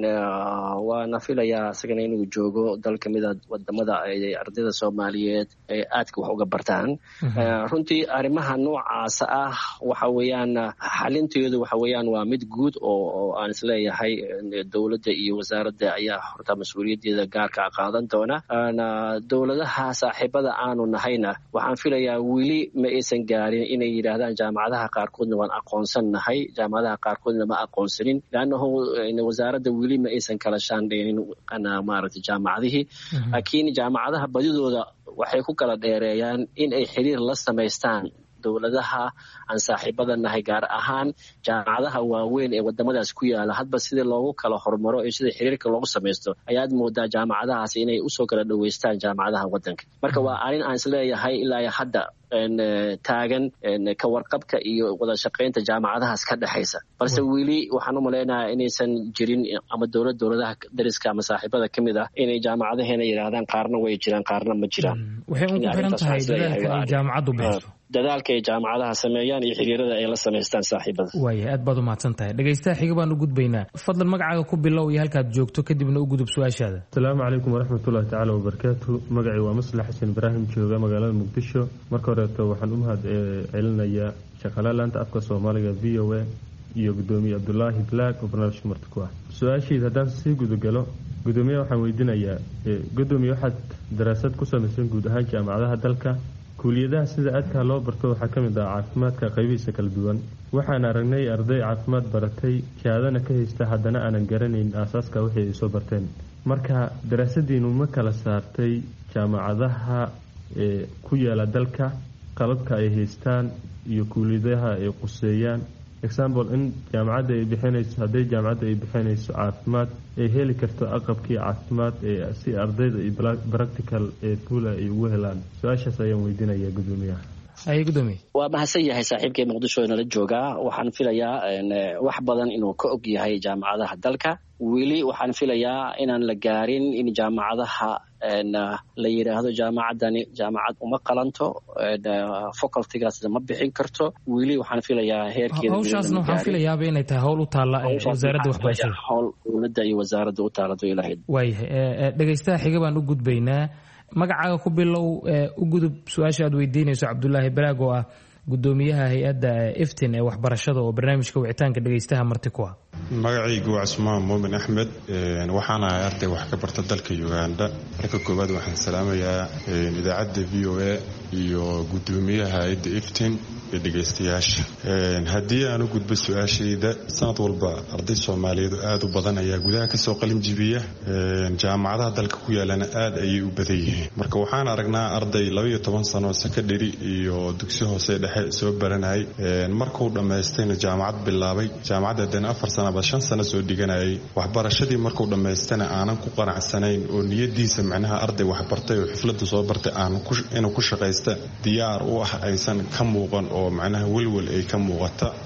waana filayaa isagana inuu joogo dal kamida wadamada ay ardayda soomaaliyeed ay aadka wax uga bartaan. runtii arrimaha noocaasa ah waxa weeyaan xalinteedu waxa weeyaan waa mid guud oo aan isleeyahay dowladda iyo wasaaradda ayaa horta mas-uuliyadeeda gaarka qaadan doona. dowladaha saaxiibada aanu nahayna waxaan filayaa weli ma aysan gaarin inay yidhaahdaan jaamacadaha qaarkoodna waan aqoonsan nahay jaamacadaha qaarkoodna ma aqoonsanin laannahu wasaaradda weli ma aysan kala shaandheynin maaragtay jaamacadihii. laakiin jaamacadaha badidooda waxay ku kala dheereeyaan in ay xiriir la samaystaan dowladaha aan saaxiibada nahay gaar ahaan jaamacadaha waaweyn ee wadamadaas ku yaala. hadba sidii loogu kala hormaro iyo sida xiriirka loogu samaysto ayaad moodaa jaamacadahaas inay usoo kala dhaweystaan jaamacadaha wadanka. marka waa arrin aan isleeyahay ilaa hadda taagan ka warqabka iyo wada shaqaynta jaamacadahaas ka dhexaysa. balse weli waxaan u malaynayaa inaysan jirin ama dowlad dowladaha dariska ama saaxiibada ka mid ah inay jaamacadaheena yidhaahdaan qaarna way jiraan qaarna ma jiraan. waxay ugu xiran tahay dadaalka ay jaamacaddu bixiso dadaalka ay jaamacadaha sameeyaan iyo xiriirada ay la samaystaan saaxiibada. waaya aad baad u mahadsan tahay. dhegeystaha xiga baan u gudbaynaa. fadlan magacaaga ku bilow iyo halkaad joogto kadibna u gudub su-aashaada. asalaamu calaykum waraxmatullahi tacaala wabarakaatu. magacii waa maslax xasan ibraahim jooga magaalada muqdisho. marka horeeto waxaan u mahad celinayaa shaqaalaha laanta afka soomaaliga v o a iyo gudoomiye cabdulaahi black oo barnaamijka marti ku ah. su-aashiid haddaan sii gudagalo gudoomiyaha waxaan weydiinayaa gudoomiye waxaad daraasad ku samaysan guud ahaan jaamacadaha dalka kuuliyadaha sida aadkaa loo barto waxaa ka mid ah caafimaadka qaybihiisa kala duwan. waxaan aragnay arday caafimaad baratay shahaadana ka haysta haddana aanan garanayn aasaaska wixii ay soo barteen. marka daraasadiinu ma kala saartay jaamacadaha ee ku yaala dalka qalabka ay haystaan iyo kuuliyadaha ay quseeyaan? example in jaamacadda ay bixinayso hadday jaamacadda ay bixinayso caafimaad ay heli karto aqabkii caafimaad ee si ardayda iyo practical ee fuula ay ugu helaan. su-aashaas ayaan weydiinayaa gudoomiyaha. ay gudoomiye waa mahadsan yahay saaxiibkay muqdisho nala joogaa. waxaan filayaa wax badan inuu ka og yahay jaamacadaha dalka. weli waxaan filayaa inaan la gaarin in jaamacadaha la yidhaahdo jaamacadani jaamacad uma qalanto facultigaasna ma bixin karto. weli waxaan filayaa heerkeeda hawshaasna waxaan filayaaba inay tahay howl u taalla wasaaradda waxbarashada howl dowladda iyo wasaaradda u taallado ilaahay. waayahay dhegeystaha xiga baan u gudbaynaa. magacaaga ku bilow u gudub su-aasha aad weydiinayso cabdulaahi baraag oo ah gudoomiyaha hay-adda iftin ee waxbarashada oo barnaamijka wicitaanka dhegeystaha marti ku ah. magacaygu waa cusmaan muumin axmed waxaan ahay arday wax ka barta dalka uganda. marka koowaad waxaan salaamayaa idaacadda v o a iyo gudoomiyaha hay-adda iftin iyo dhegeystayaasha. haddii aan u gudbo su-aashayda sanad walba arday soomaaliyeed oo aad u badan ayaa gudaha kasoo qalin jibiya jaamacadaha dalka ku yaalana aad ayay u badan yihiin. marka waxaan aragnaa arday labaiyo toban sano secondary iyo dugsi hoose dhexe soo baranayay markuu dhammaystayna jaamacad bilaabay jaamacadda haddana afar sanaba shan sano soo dhiganayay waxbarashadii markuu dhammaystana aanan ku qanacsanayn oo niyadiisa macnaha arday waxbartay oo xifladda soo bartay aan inuu ku shaqaysta diyaar u ah aysan ka muuqan oo macnaha welwel ay ka muuqata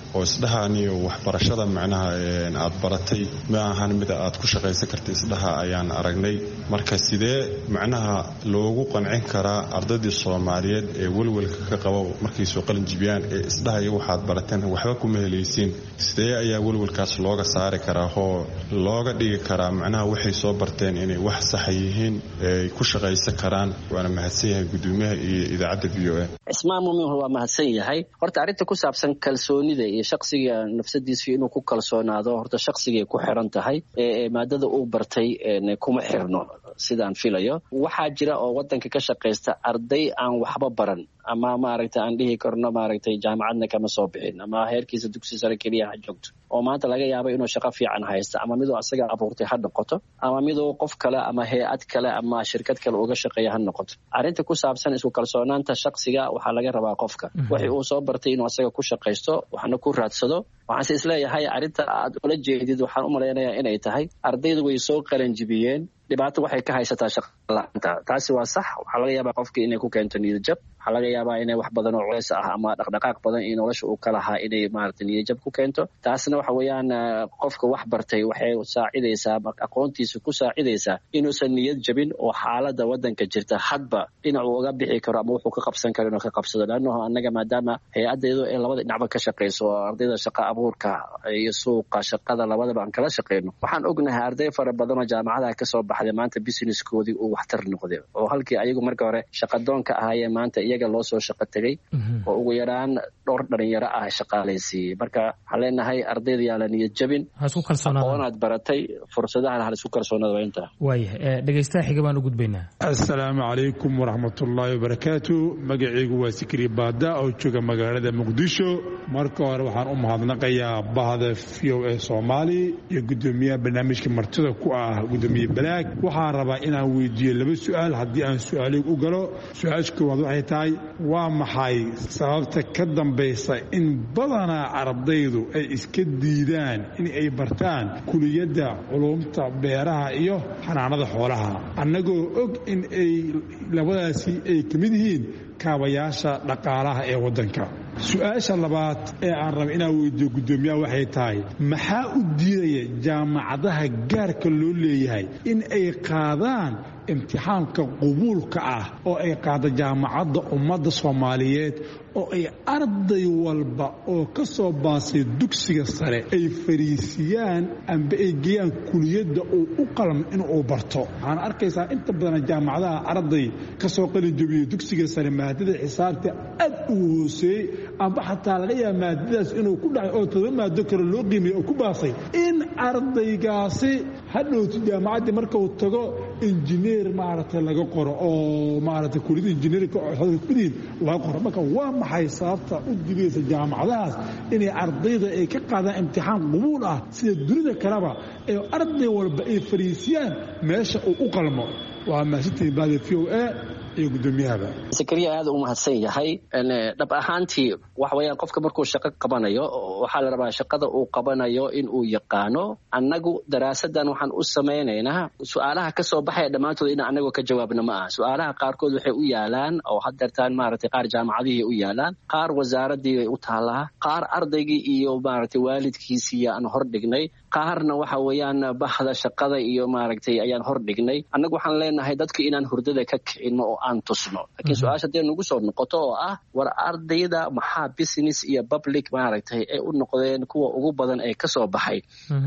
oo isdhahaniyo waxbarashada macnaha aad baratay ma ahan mid aad ku shaqaysan karta isdhaha ayaan aragnay marka sidee macnaha loogu qancin karaa ardaydii Soomaaliyeed ee walwalka ka qaba markay soo qalin jibiyaan ee isdhahay waxaad barateen waxba kuma helaysiin sidee ayaa walwalkaas looga saari karaa oo looga dhigi karaa macnaha waxay soo barteen inay wax sax yihiin ay ku shaqaysan karaan waana mahadsan yahay gudoomiyaha iyo idaacadda V O A Ismaan Muumin waa mahadsan yahay horta arinta ku saabsan kalsoonida iyo shakhsiga nafsadiisa inuu ku kalsoonaado horta shakhsiga ku xiran tahay ee maadada uu bartay kuma xirno sidaan filayo waxaa jira oo wadanka ka shaqeysta arday aan waxba baran ama maaragtay aan dhihi karno maaragtay jaamacadna kama soo bixin ama heerkiisa dugsi sare kaliya ha joogto oo maanta laga yaabo inuu shaqo fiican haysto ama midoo asaga abuurtay ha noqoto ama midoo qof kale ama hay'ad kale ama shirkad kale uga shaqeeya ha noqoto arinta ku saabsan isku kalsoonaanta shakhsiga waxa laga rabaa qofka wixii uu soo bartay inuu asaga ku shaqeysto waxna ku raadsado waxaan isleeyahay arinta aad ula jeedid waxaan u maleynayaa inay tahay ardaydu way soo qalan jibiyeen dhibaato waxay ka haysataa shaqo la'aanta taasi waa sax waxa laga yaabaa qofkii inay ku keento niyad jab waxa laga yaabaa inay wax badan oo culays ah ama dhaqdhaqaaq badan in nolosha uu ka lahaa inay maaragtay niyad jab ku keento taasna waxa weeyaan qofka wax bartay waxay saacidaysaa aqoontiisa ku saacidaysaa inuusan niyad jabin oo xaaladda wadanka jirta hadba inuu uga bixi karo ama wuxuu ka qabsan karo inuu ka qabsado laanno annaga maadaama hay'adeedu ay labada dhinacba ka shaqeyso ardayda shaqo abuurka iyo suuqa shaqada labadaba aan kala shaqeyno waxaan ognahay arday fara badan oo jaamacadaha ka soo baxday maanta businesskoodii uu waxtar noqday oo halkii ayagu marka hore shaqadoonka ahaayeen maanta iyaga loo soo shaqo tagay oo ugu yaraan dhowr dhalinyaro ah shaqaalaysiiyey marka waxaan leenahay ardayda yaa la niyad jabin aqoonaad baratay fursadahan hal isku kalsoonaada waa intaa waayahay dhegeystaha xiga baan u gudbaynaa assalaamu calaykum waraxmatullaahi wabarakaatu magacaygu waa Sikri Baada oo jooga magaalada Muqdisho marka hore waxaan u mahadnaqayaa bahda V O A Soomaali iyo gudoomiyaha barnaamijka martida ku ah gudoomiye Balaag waxaan rabaa inaan weydiiyo laba su'aal haddii aan su'aaliga u galo su'aasha koowaad waxay tahay waa maxay sababta ka dambaysa in badanaa ardaydu ay iska diidaan in ay bartaan kuliyadda culumta beeraha iyo xanaanada xoolaha annagoo og in ay labadaasi ay ka mid yihiin kaabayaasha dhaqaalaha ee waddanka su-aasha labaad ee aan raba inaan weydiiyo guddoomiyaha waxay tahay maxaa u diidaya jaamacadaha gaarka loo leeyahay in ay qaadaan imtixaanka qubuulka ah oo ay qaada jaamacadda ummadda Soomaaliyeed oo ay arday walba oo ka soo baasay dugsiga sare ay fariisiyaan amba ay geeyaan kuliyadda uu u qalmo inuu barto waxaan arkaysaa inta badan jaamacadaha arday ka soo qalin jabiyo dugsiga sare maadada xisaabta aad u hooseeyay amba xataa laga yaabaa maadadaas inuu ku dhacay oo todoba maado kale loo qiimeeyo oo ku baasay in ardaygaasi hadhowti jaamacadda marka uu tago injineer maaragtay laga qoro oo maaragtay kuliyadda injineerka oo xogdiin laga qoro marka waa maxay sababta u dibaysa jaamacadahaas inay ardayda ay ka qaadaan imtixaan qubuul ah sida dunida kaleba ee arday walba ay fariisiyaan meesha uu u qalmo waa maashitii baada V O A iyo gudoomiyahaba Sikriya aad u mahadsan yahay in dhab ahaantii wax weeyaan qofka markuu shaqo qabanayo waxa la rabaa shaqada uu qabanayo in uu yaqaano annagu daraasadan waxaan u sameynaynaa su'aalaha ka soo baxay dhamaantood in anagu ka jawaabno ma aha su'aalaha qaarkood waxay u yaalaan oo hadartaan maaragtay qaar jaamacadihii u yaalaan qaar wasaaradii u taalaa qaar ardaygii iyo maaragtay waalidkiisii aan hor dhignay qaarna waxa weeyaan bahda shaqada iyo maaragtay ayaan hor dhignay annagu waxaan leenahay dadka inaan hurdada ka kicino oo aan tusno laakiin su'aasha dee nagu soo noqoto oo ah war ardayda maxaa business iyo public maaragtay ay u noqdeen kuwa ugu badan ee ka soo baxay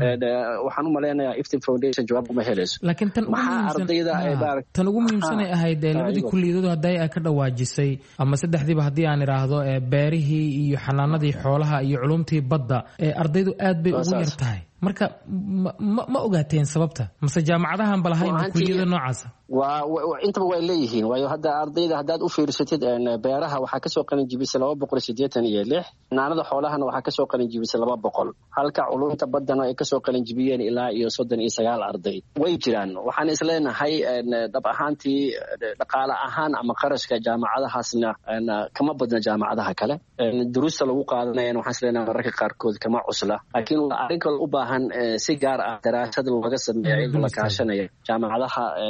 waxaan u maleynayaa Iftin Foundation jawaab uma helayso laakiin tan ardayda ay tan ugu muhiimsan ay ahayd labadii kulliyadoodu haday ay ka dhawaajisay ama saddexdiiba hadii aan iraahdo beerihii iyo xanaanadii xoolaha iyo culumtii badda ee ardaydu aad bay ugu yar tahay marka ma ogaateen sababta mase jaamacadahan balahayn kulliyada noocaas waa intaba way leeyihiin waayo hadda ardayda hadaad u fiirsatid beeraha waxa ka soo qalin jibisay laba boqol iyo siddeetan iyo lix naanada xoolahana waxa ka soo qalin jibisay laba boqol halka culumta badana ay ka soo qalin jibiyeen ilaa iyo soddon iyo sagaal arday way jiraan waxaan isleenahay dhab ahaantii dhaqaale ahaan ama qarashka jaamacadahaasna kama badna jaamacadaha kale duruusta lagu qaadanayaan waxaan isleenahay mararka qaarkood kama cusla laakiin waa arrin u baahan si gaar ah daraasad laga sameeyo la kaashanayo jaamacadaha leh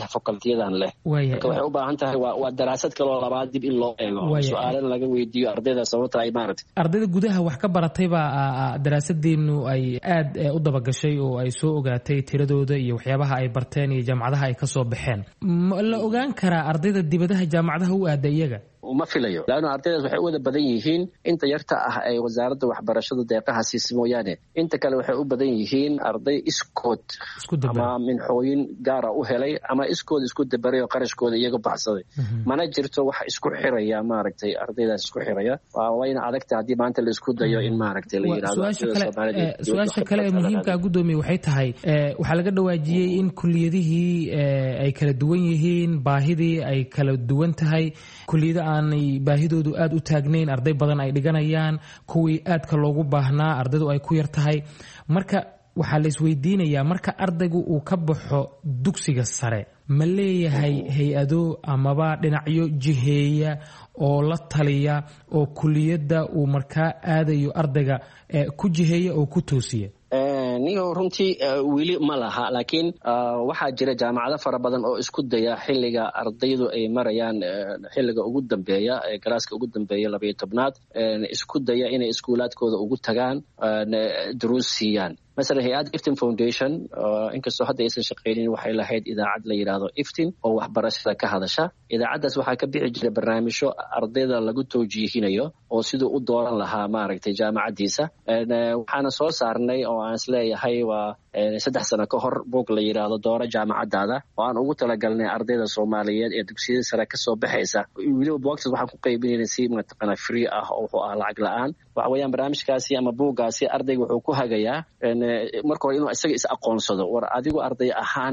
facultiyadan leh marka waxay u baahan tahay waa daraasad kale oo labaad dib in loo eego su'aalana laga weydiiyo ardayda sababta ay maaragtay ardayda gudaha wax ka baratay baa daraasadeenu ay aad u dabagashay oo ay soo ogaatay tiradooda iyo waxyaabaha ay barteen iyo jaamacadaha ay ka soo baxeen la ogaan karaa ardayda dibadaha jaamacadaha u aada iyaga uma filayo laana ardaydaas waxay u wada badan yihiin inta yarta ah ay wasaaradda waxbarashada deeqaha siisa mooyaane inta kale waxay u badan yihiin arday iskood ama minxooyin gaara u helay ama iskood isku dabaray oo qarashkooda iyaga baxsaday mana jirto wax isku xiraya maaragtay ardaydaas isku xiraya wayna adagta haddii maanta la isku dayo in maaragtay la yiraahdo su-aasha kale ee muhiimka gudoomiye waxay tahay waxaa laga dhawaajiyey in kuliyadihii ay kala duwan yihiin baahidii ay kala duwan tahay kuliyada aanay baahidoodu aad u taagnayn arday badan ay dhiganayaan kuwii aadka loogu baahnaa ardaydu ay ku yar tahay marka waxaa la isweydiinayaa marka ardaygu uu ka baxo dugsiga sare ma leeyahay hay-ado amaba dhinacyo jiheeya oo la taliya oo kuliyadda uu markaa aadayo ardayga ku jiheeya oo ku toosiya niyo runtii weli ma laha laakiin waxaa jira jaamacado fara badan oo isku daya xilliga ardaydu ay marayaan xilliga ugu dambeeya ee galaaska ugu dambeeya labayo tobnaad isku daya inay iskuulaadkooda ugu tagaan duruus siiyaan مثلا hay-adda iftin foundation inkastoo hadda aysan shaqaynin waxay lahayd idaacad la yidhaahdo iftin oo waxbarashada ka hadasha idaacaddaas waxaa ka bixi jira barnaamijyo ardayda lagu tawjiihinayo oo siduu u dooran lahaa maaragtay jaamacaddiisa waxaana soo saarnay oo aan isleeyahay waa saddex sano ka hor buug la yidhaahdo dooro jaamacaddaada oo aan ugu talagalnay ardayda soomaaliyeed ee dugsiyada sare kasoo baxaysa weliba boogtas waxaan ku qaybinayna si mataqana free ah oo wuxuu ah lacag la-aan waxa weeyaan barnaamijkaasi ama buuggaasi ardayga wuxuu ku hagayaa marka hore inuu isaga is aqoonsado war adigu arday ahaan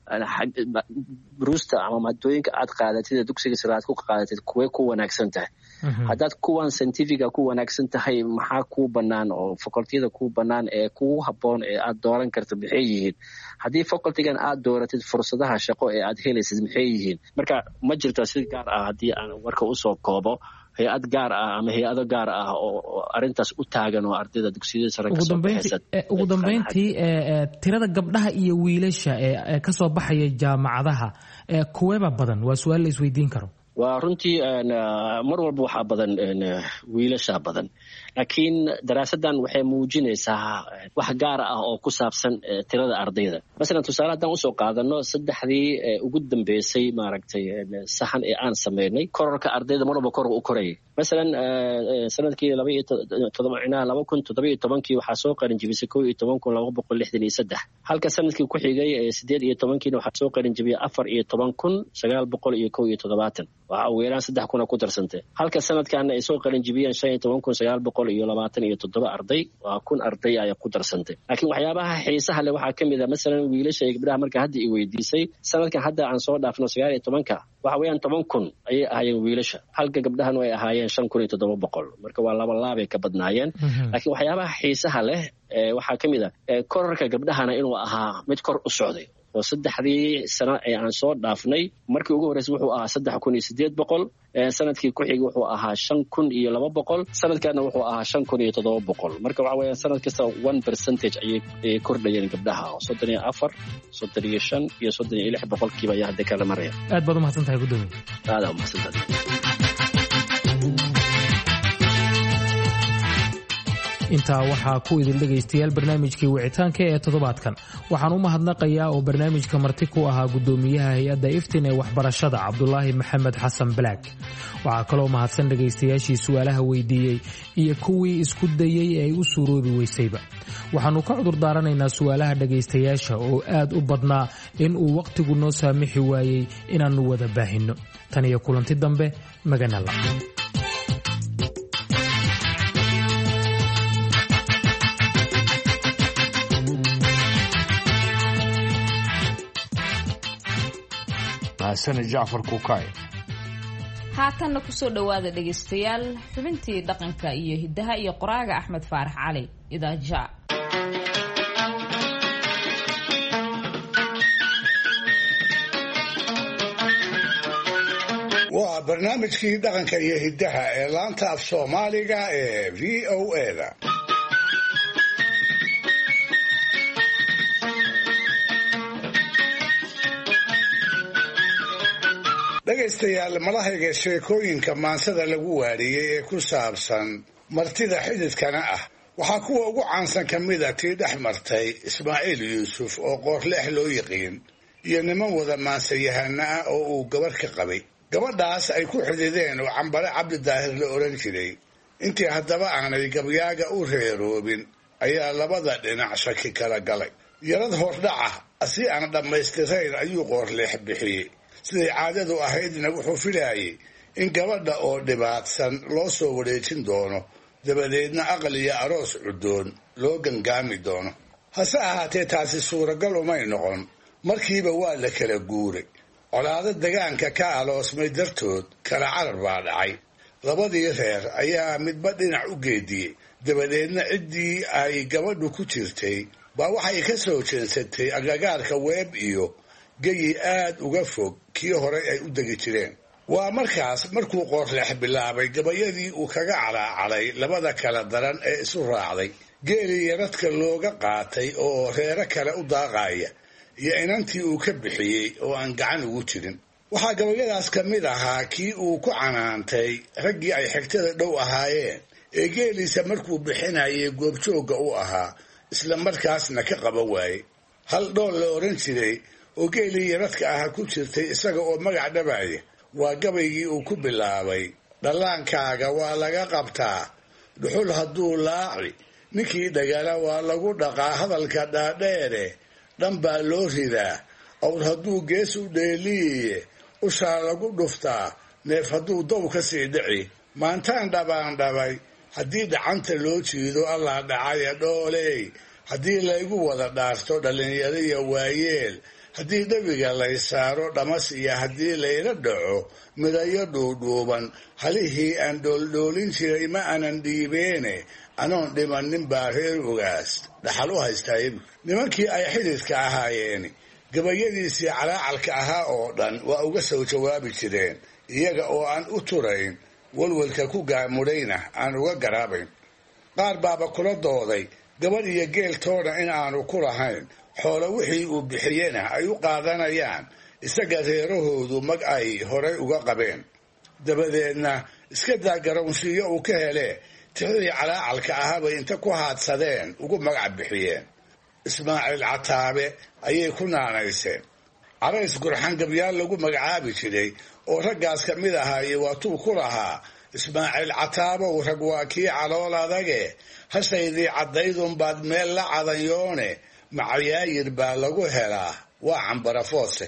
buruusta ama maadooyinka aad qaadatid ee dugsiga sare aad ku qaadatid kuwee ku wanaagsan tahay haddaad kuwan scientifica ku wanaagsan tahay maxaa kuu bannaan oo facultiyada kuu bannaan ee kugu habboon ee aad dooran karta maxay yihiin haddii facultigan aad dooratid fursadaha shaqo ee aad helaysid maxay yihiin marka ma jirto si gaar ah haddii aan warka usoo koobo hay-ad gaar ah ama hay-ado gaar ah oo arintaas u taagan oo ardayda dugsiyada sare kasoo baxaysa ugu dambeyntii tirada gabdhaha iyo wiilasha ee kasoo baxaya jaamacadaha kuweeba badan waa su-aal la isweydiin karo waa runtii mar walba waxaa badan wiilasha badan laakiin daraasaddan waxay muujinaysaa wax gaar ah oo ku saabsan tirada ardayda masalan tusaale haddaan usoo qaadano saddexdii ugu dambeysay maaragtay saxan ee aan samaynay kororka ardayda mar walba kor u korayay masalan sanadkii laba kun toddobiyo tobankii waxaa soo qarin jibisay kow iyo toban kun laba boqol lixdan iyo saddex halka sanadkii ku xigay sideed iyo tobankiina waxaa soo qarin jibiyay afar iyo toban kun sagaal boqol iyo kow iyo toddobaatan waxa ugu yaraan saddex kuna ku darsantay halka sanadkaana ay soo qarin jibiyeen shan iyo toban kun sagaal boqol iyo labaatan iyo toddoba arday waa kun arday ay ku darsantay laakiin waxyaabaha xiisaha leh waxaa kamid ah masalan wiilasha iyo gabdhaha marka hadda i weydiisay sanadkan hadda aan soo dhaafno sagaal iyo tobanka waxa weeyaan toban kun ayay ahaayeen wiilasha halka gabdhahana ay ahaayeen shan kun iyo toddoba boqol marka waa laba laabay ka badnaayeen laakiin waxyaabaha xiisaha leh waxaa kamid ah korarka gabdhahana inuu ahaa mid kor u socday oo saddexdii sano ee aan soo dhaafnay markii ugu horreysay wuxuu ahaa saddex kun iyo sideed boqol sanadkii ku xigay wuxuu ahaa shan kun iyo laba boqol sanadkaana wuxuu ahaa shan kun iyo toddoba boqol marka waxa weeyaan sanad kasta one percentage ayay kordhayeen gabdhaha oo soddon iyo afar soddon iyo shan iyo soddon iyo lix boqolkiiba ayaa hadda kala maraya aad baad umahadsan tahay gudoomiye aada umahadsan tahay intaa waxaa ku idin dhegaystayaal barnaamijkii wicitaanka ee toddobaadkan waxaan u mahadnaqayaa oo barnaamijka marti ku ahaa gudoomiyaha hay-adda iftin ee waxbarashada cabdulaahi maxamed xasan balaag waxaa kaloo mahadsan dhegaystayaashii su-aalaha weydiiyey iyo kuwii isku dayey ee ay u suuroobi weysayba waxaannu ka cudur daaranaynaa su-aalaha dhegaystayaasha oo aad u badnaa in uu wakhtigu noo saamixi waayey inaannu wada baahinno tan iyo kulanti dambe maganala jacfar kuukay haatanna kusoo dhowaada dhegaystayaal xubintii dhaqanka iyo hiddaha iyo qoraaga axmed faarax cali idaaja waa barnaamijkii dhaqanka iyo hiddaha ee laanta af soomaaliga ee v o eda dhegaystayaal malahayga sheekooyinka maansada lagu waariyey ee ku saabsan martida xididkana ah waxaa kuwa ugu caansan ka mida tii dhex martay ismaaciil yuusuf oo qoorleex loo yiqiin iyo niman wada maansayahana ah oo uu gabarh ka qabay gabadhaas ay ku xidideen oo Cambare Cabdi Daahir la oran jiray intii haddaba aanay gabyaaga u reeroobin ayaa labada dhinac shaki kala galay yarad hordhaca si aan dhammaystirayn ayuu qoorleex bixiyey siday caadadu ahaydna wuxuu filayay in gabadha oo dhibaatsan loo soo wareejin doono dabadeedna aqal iyo aroos cudoon loo gangaami doono hase ahaatee taasi suuragal umay noqon markiiba waa la kala guuray colaado degaanka ka aloosmay dartood kala carar baa dhacay labadii reer ayaa midba dhinac u geediyey dabadeedna ciddii ay gabadhu ku jirtay baa waxay ka soo jeensatay agagaarka weeb iyo geyi aad uga fog kii hore ay u degi jireen waa markaas markuu qoorleex bilaabay gabayadii uu kaga calaacalay labada kala daran ee isu raacday geelii yaradka looga qaatay oo reero kale u daaqaya iyo inantii uu ka bixiyey oo aan gacan ugu jirin waxaa gabayadaas ka mid ahaa kii uu ku canaantay raggii ay xigtada dhow ahaayeen ee geeliisa markuu bixinayay goobjoogga u ahaa isla markaasna ka qaban waayey hal dhool la odhan jiray oo geelii yaradka aha ku jirtay isaga oo magac dhabaya waa gabaygii uu ku bilaabay dhallaankaaga waa laga qabtaa dhuxul hadduu laaci ninkii dhagala waa lagu dhaqaa hadalka dhaadheere dhan baa loo ridaa awr hadduu gees u dheeliye ushaa lagu dhuftaa neef hadduu dow ka sii dhici maantaan dhabaan dhabay haddii dhacanta loo jiido allaa dhacaya dhooley haddii laygu wada dhaarto dhallinyaro iyo waayeel haddii dhabiga lay saaro dhamas iyo haddii layla dhaco midayo dhuudhuuban halihii aan dhooldhoolin jiray ma aanan dhiibeene anoon dhimannin baa reer ogaas dhaxal u haystaa nimankii ay xididka ahaayeen gabayadiisii calaacalka ahaa oo dhan waa uga soo jawaabi jireen iyaga oo aan u turayn walwalka ku gaamudhayna aan uga garaabayn qaar baaba kula dooday gabadh iyo geeltoona in aanu ku lahayn xoolo wixii uu bixiyena ay u qaadanayaan isaga reerahoodu mag ay horay uga qabeen dabadeedna iska daa garoonshiyo uu ka hele tixdii calaacalka ahaabay inta ku haadsadeen ugu magac bixiyeen ismaaciil cataabe ayay ku naanayseen carays gurxan gabyaal lagu magacaabi jiray oo raggaas ka mid ahaaye waatuu ku lahaa ismaaciil cataabow rag waa kii calool adage hashaydii caddaydunbaad meel la cadanyoone macayaayir baa lagu helaa waa Cambare foose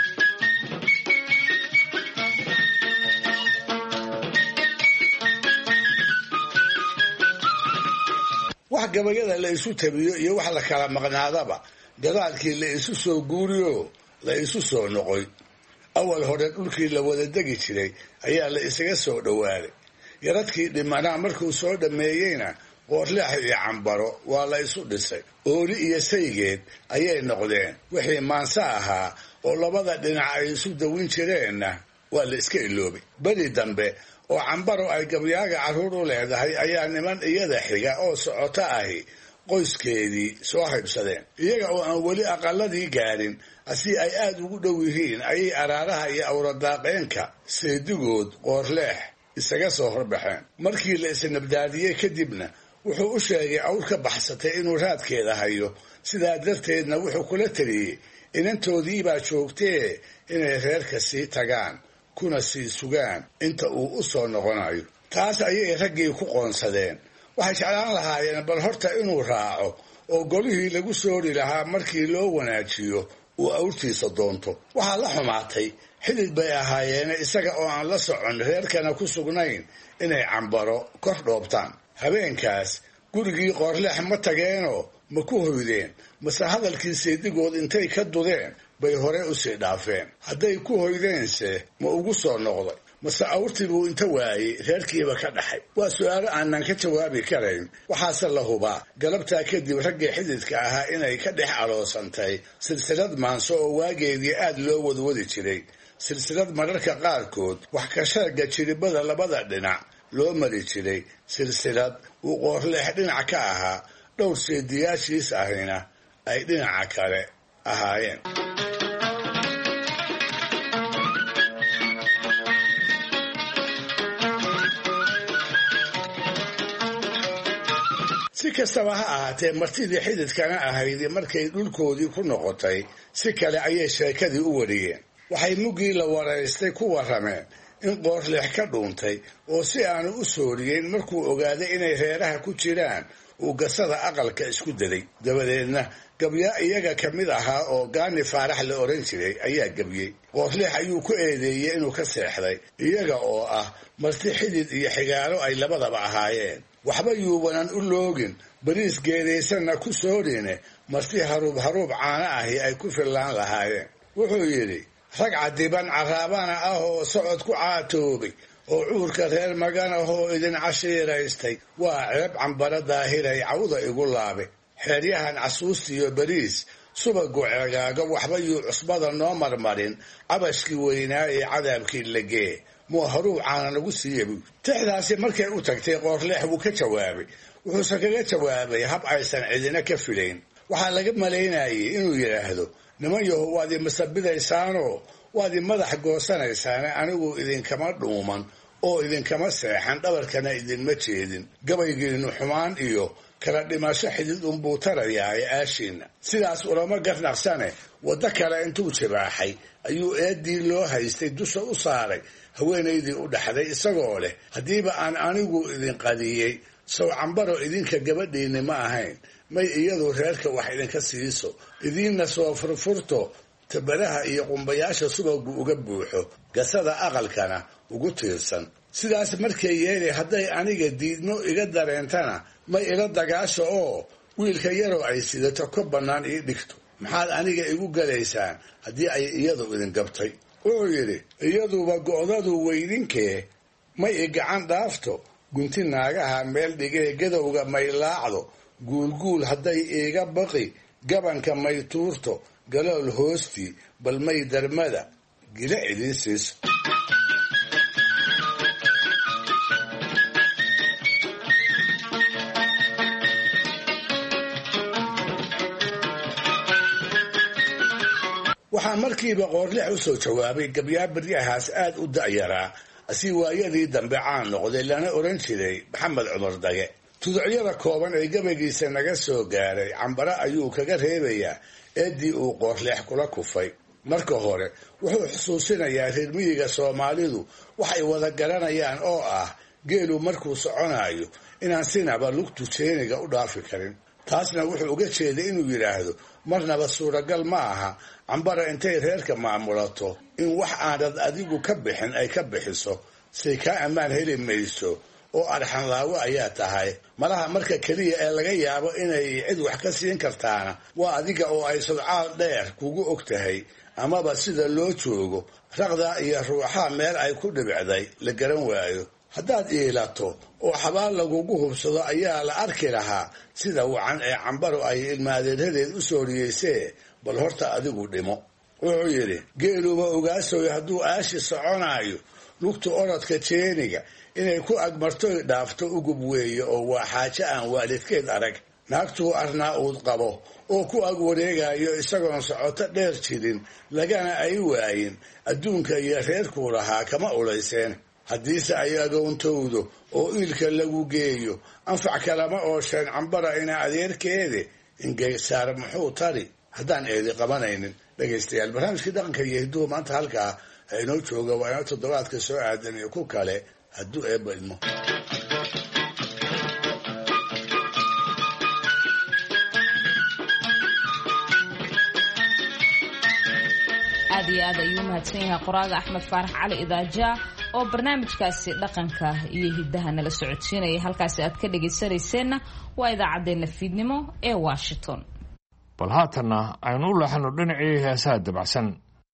wax gabayada la isu tabiyo iyo wax la kala maqnaadaba gadaalkii la isu soo guuriyo la isu soo noqoy awal hore dhulkii la wada degi jiray ayaa la isaga soo dhowaaday yaradkii dhimanaa markuu soo dhammeeyeyna qoorleex iyo Cambaro waa la isu dhisay ooli iyo saygeed ayay noqdeen wixii maansa ahaa oo labada dhinac ay isu dawin jireenna waa la iska iloobay beri dambe oo Cambaro ay gabyaaga carruur u leedahay ayaa niman iyada xiga oo socoto ahi qoyskeedii soo haybsadeen iyaga oo aan weli aqaladii gaadhin asi ay aad ugu dhow yihiin ayay araaraha iyo awradaaqeenka seedigood qoorleex isaga soo horbaxeen markii la isnabdaadiyey kadibna wuxuu u sheegay awr ka baxsatay inuu raadkeeda hayo sidaa darteedna wuxuu kula taliyey inantoodii baa joogtee inay reerka sii tagaan kuna sii sugaan inta uu u soo noqonayo taas ayay raggii ku qoonsadeen waxay jeclaan lahaayeen bal horta inuu raaco oo golihii lagu soori lahaa markii loo wanaajiyo uu awrtiisa doonto waxaa la xumaatay xidid bay ahaayeene isaga oo aan la socon reerkana ku sugnayn inay Cambaro kor dhoobtaan habeenkaas gurigii qoorleex ma tageenoo ma ku hoydeen mase hadalkii seedigood intay ka dudeen bay hore u sii dhaafeen hadday ku hoydeense ma ugu soo noqday mase awrtii buu inta waayey reerkiiba ka dhaxay waa su'aalo aanan ka jawaabi karayn waxaase la hubaa galabtaa kadib raggii xididka ahaa inay ka dhex aloosantay silsilad maanso oo waageedii aad loo wadwadi jiray silsilad mararka qaarkood wax ka sheega jiribada labada dhinac loo mari jiray silsilad uu qoorleex dhinac ka ahaa dhowr seediyaashiis ahina ay dhinaca kale ahaayeen si kastaba ha ahaatee martidii xididkana ahayd markay dhulkoodii ku noqotay si kale ayay sheekadii u wariyeen. waxay muggii la waraystay ku warrameen in qoorleex ka dhuuntay oo si aanu u sooriyeyn markuu ogaaday inay reeraha ku jiraan uu gasada aqalka isku daday. dabadeedna gabyaa iyaga ka mid ahaa oo gaani faarax la odhan jiray ayaa gebiyey. qoorleex ayuu ku eedeeyey inuu ka seexday iyaga oo ah marti xidid iyo xigaalo ay labadaba ahaayeen. waxba yuubanan u loogin bariis geedaysanna ku soorine marti haruub haruub caana ahi ay ku fillaan lahaayeen. wuxuu yidhi rag cadiban caraabana ah oo socod ku caatoobay oo cuurka reer magan ahoo idin cashiiraystay waa ceeb cambara daahiray cawda igu laabe. xeeryahan casuustiyo bariis subagu ceegaaga waxba yuu cusbada noo marmarin cabashkii weynaa ee cadaabkii lagee muu haruub caana nagu siiya buui. tixdaasi markay u tagtay qoorleex wuu ka jawaabay. wuxuuse kaga jawaabay hab aysan cidina ka filayn. waxaa laga malaynayay inuu yidhaahdo niman yahow waad i masabidaysaanoo waad i madax goosanaysaane anigu idinkama dhuuman oo idinkama seexan dhabarkana idinma jeedin. gabaygiinnu xumaan iyo kala dhimasho xidid unbuu tarayaaye aashiinna. sidaas ulama garnaqsane waddo kale intuu jibaaxay ayuu eeddii loo haystay dusha u saaray haweenaydii u dhaxday isagoo leh haddiiba aan anigu idin qadiyey sow cambaro idinka gabadhiinni ma ahayn may iyadu reerka wax idinka siiso idiinna soo furfurto tabaraha iyo qumbayaasha subagu uga buuxo gasada aqalkana ugu tiirsan. sidaas markay yeelay hadday aniga diidmo iga dareentana may ila dagaasho oo wiilka yaroo ay sidato ka bannaan ii dhigto. maxaad aniga igu galaysaan haddii ay iyadu idin gabtay? wuxuu yidhi iyaduba go'dadu weydinkee may i gacan dhaafto gunti naagaha meel dhigee gadowga may laacdo guulguul hadday iiga baqi gabanka may tuurto galool hoostii bal may darmada gila idiin siiso. waxaa markiiba qoorleex u soo jawaabay gabyaa baryahaas aad u da'yaraa si waayadii dambe caan noqday lana odhan jiray maxamed cumar dage. tuducyada kooban ee gabaygiisa naga soo gaaray cambare ayuu kaga reebayaa eeddii uu qoorleex kula kufay. marka hore wuxuu xusuusinayaa reer miyiga soomaalidu waxay wada garanayaan oo ah geelu markuu soconayo inaan sinaba lugtu jeeniga u dhaafi karin. taasna wuxuu uga jeeday inuu yidhaahdo marnaba suuragal ma aha cambara intay reerka maamulato in wax aanad adigu ka bixin ay ka bixiso say kaa ammaan heli mayso oo arxanlaawo ayaa tahay. malaha marka keliya ee laga yaabo inay cid wax ka siin kartaana waa adiga oo ay sodcaal dheer kugu og tahay amaba sida loo joogo raqdaa iyo ruuxaa meel ay ku dhibicday la garan waayo. haddaad iilato oo xabaal lagugu hubsado ayaa la arki lahaa sida wacan ee cambaro ay ilmaadeeradeed u sooriyeysee bal horta adigu dhimo. wuxuu yidhi geeluba ogaasoy hadduu aashi soconaayo lugta orodka jeeniga inay ku agmartoy dhaafto ugub weeye oo waa xaajo aan waalidkeed arag. naagtuu arnaa uud qabo oo ku ag wareegayo isagoon socoto dheer jirin lagana ay waayin adduunka iyo reerkuu lahaa kama ulayseen. haddiise ay agoontowdo oo iilka lagu geeyo anfac kalama oosheen cambara ina adeerkeede ingeysaar muxuu tari haddaan eedi qabanaynin. dhegaystayaal barnaamijkii dhaqanka iyo hidduhu maanta halkaa inoo jooga waa ina toddobaadka soo aadan iyo ku kale hadduu eebba idmo. aad iyo aad ayuu mahadsan yahay qoraaga axmed faarax cali idaaja oo barnaamijkaasi dhaqanka iyo hiddaha nala socodsiinaya. halkaasi aad ka dhegaysanayseena waa idaacaddeenna fiidnimo ee washington. bal haatanna aynu u leexano dhinacii heesaha dabacsan.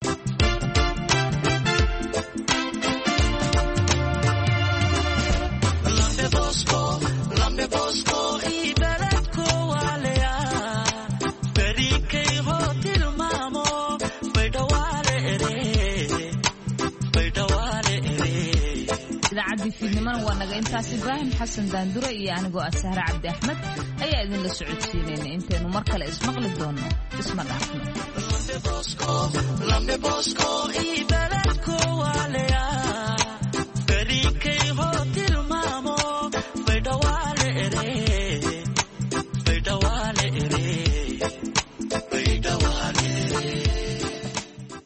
idaacadii fiidnimana waa naga intaas. ibraahim xasan daandure iyo anigoo ah sahre cabdi axmed ayaa idinla socodsiinayna. intaynu mar kale ismaqli doono isma dhaafno.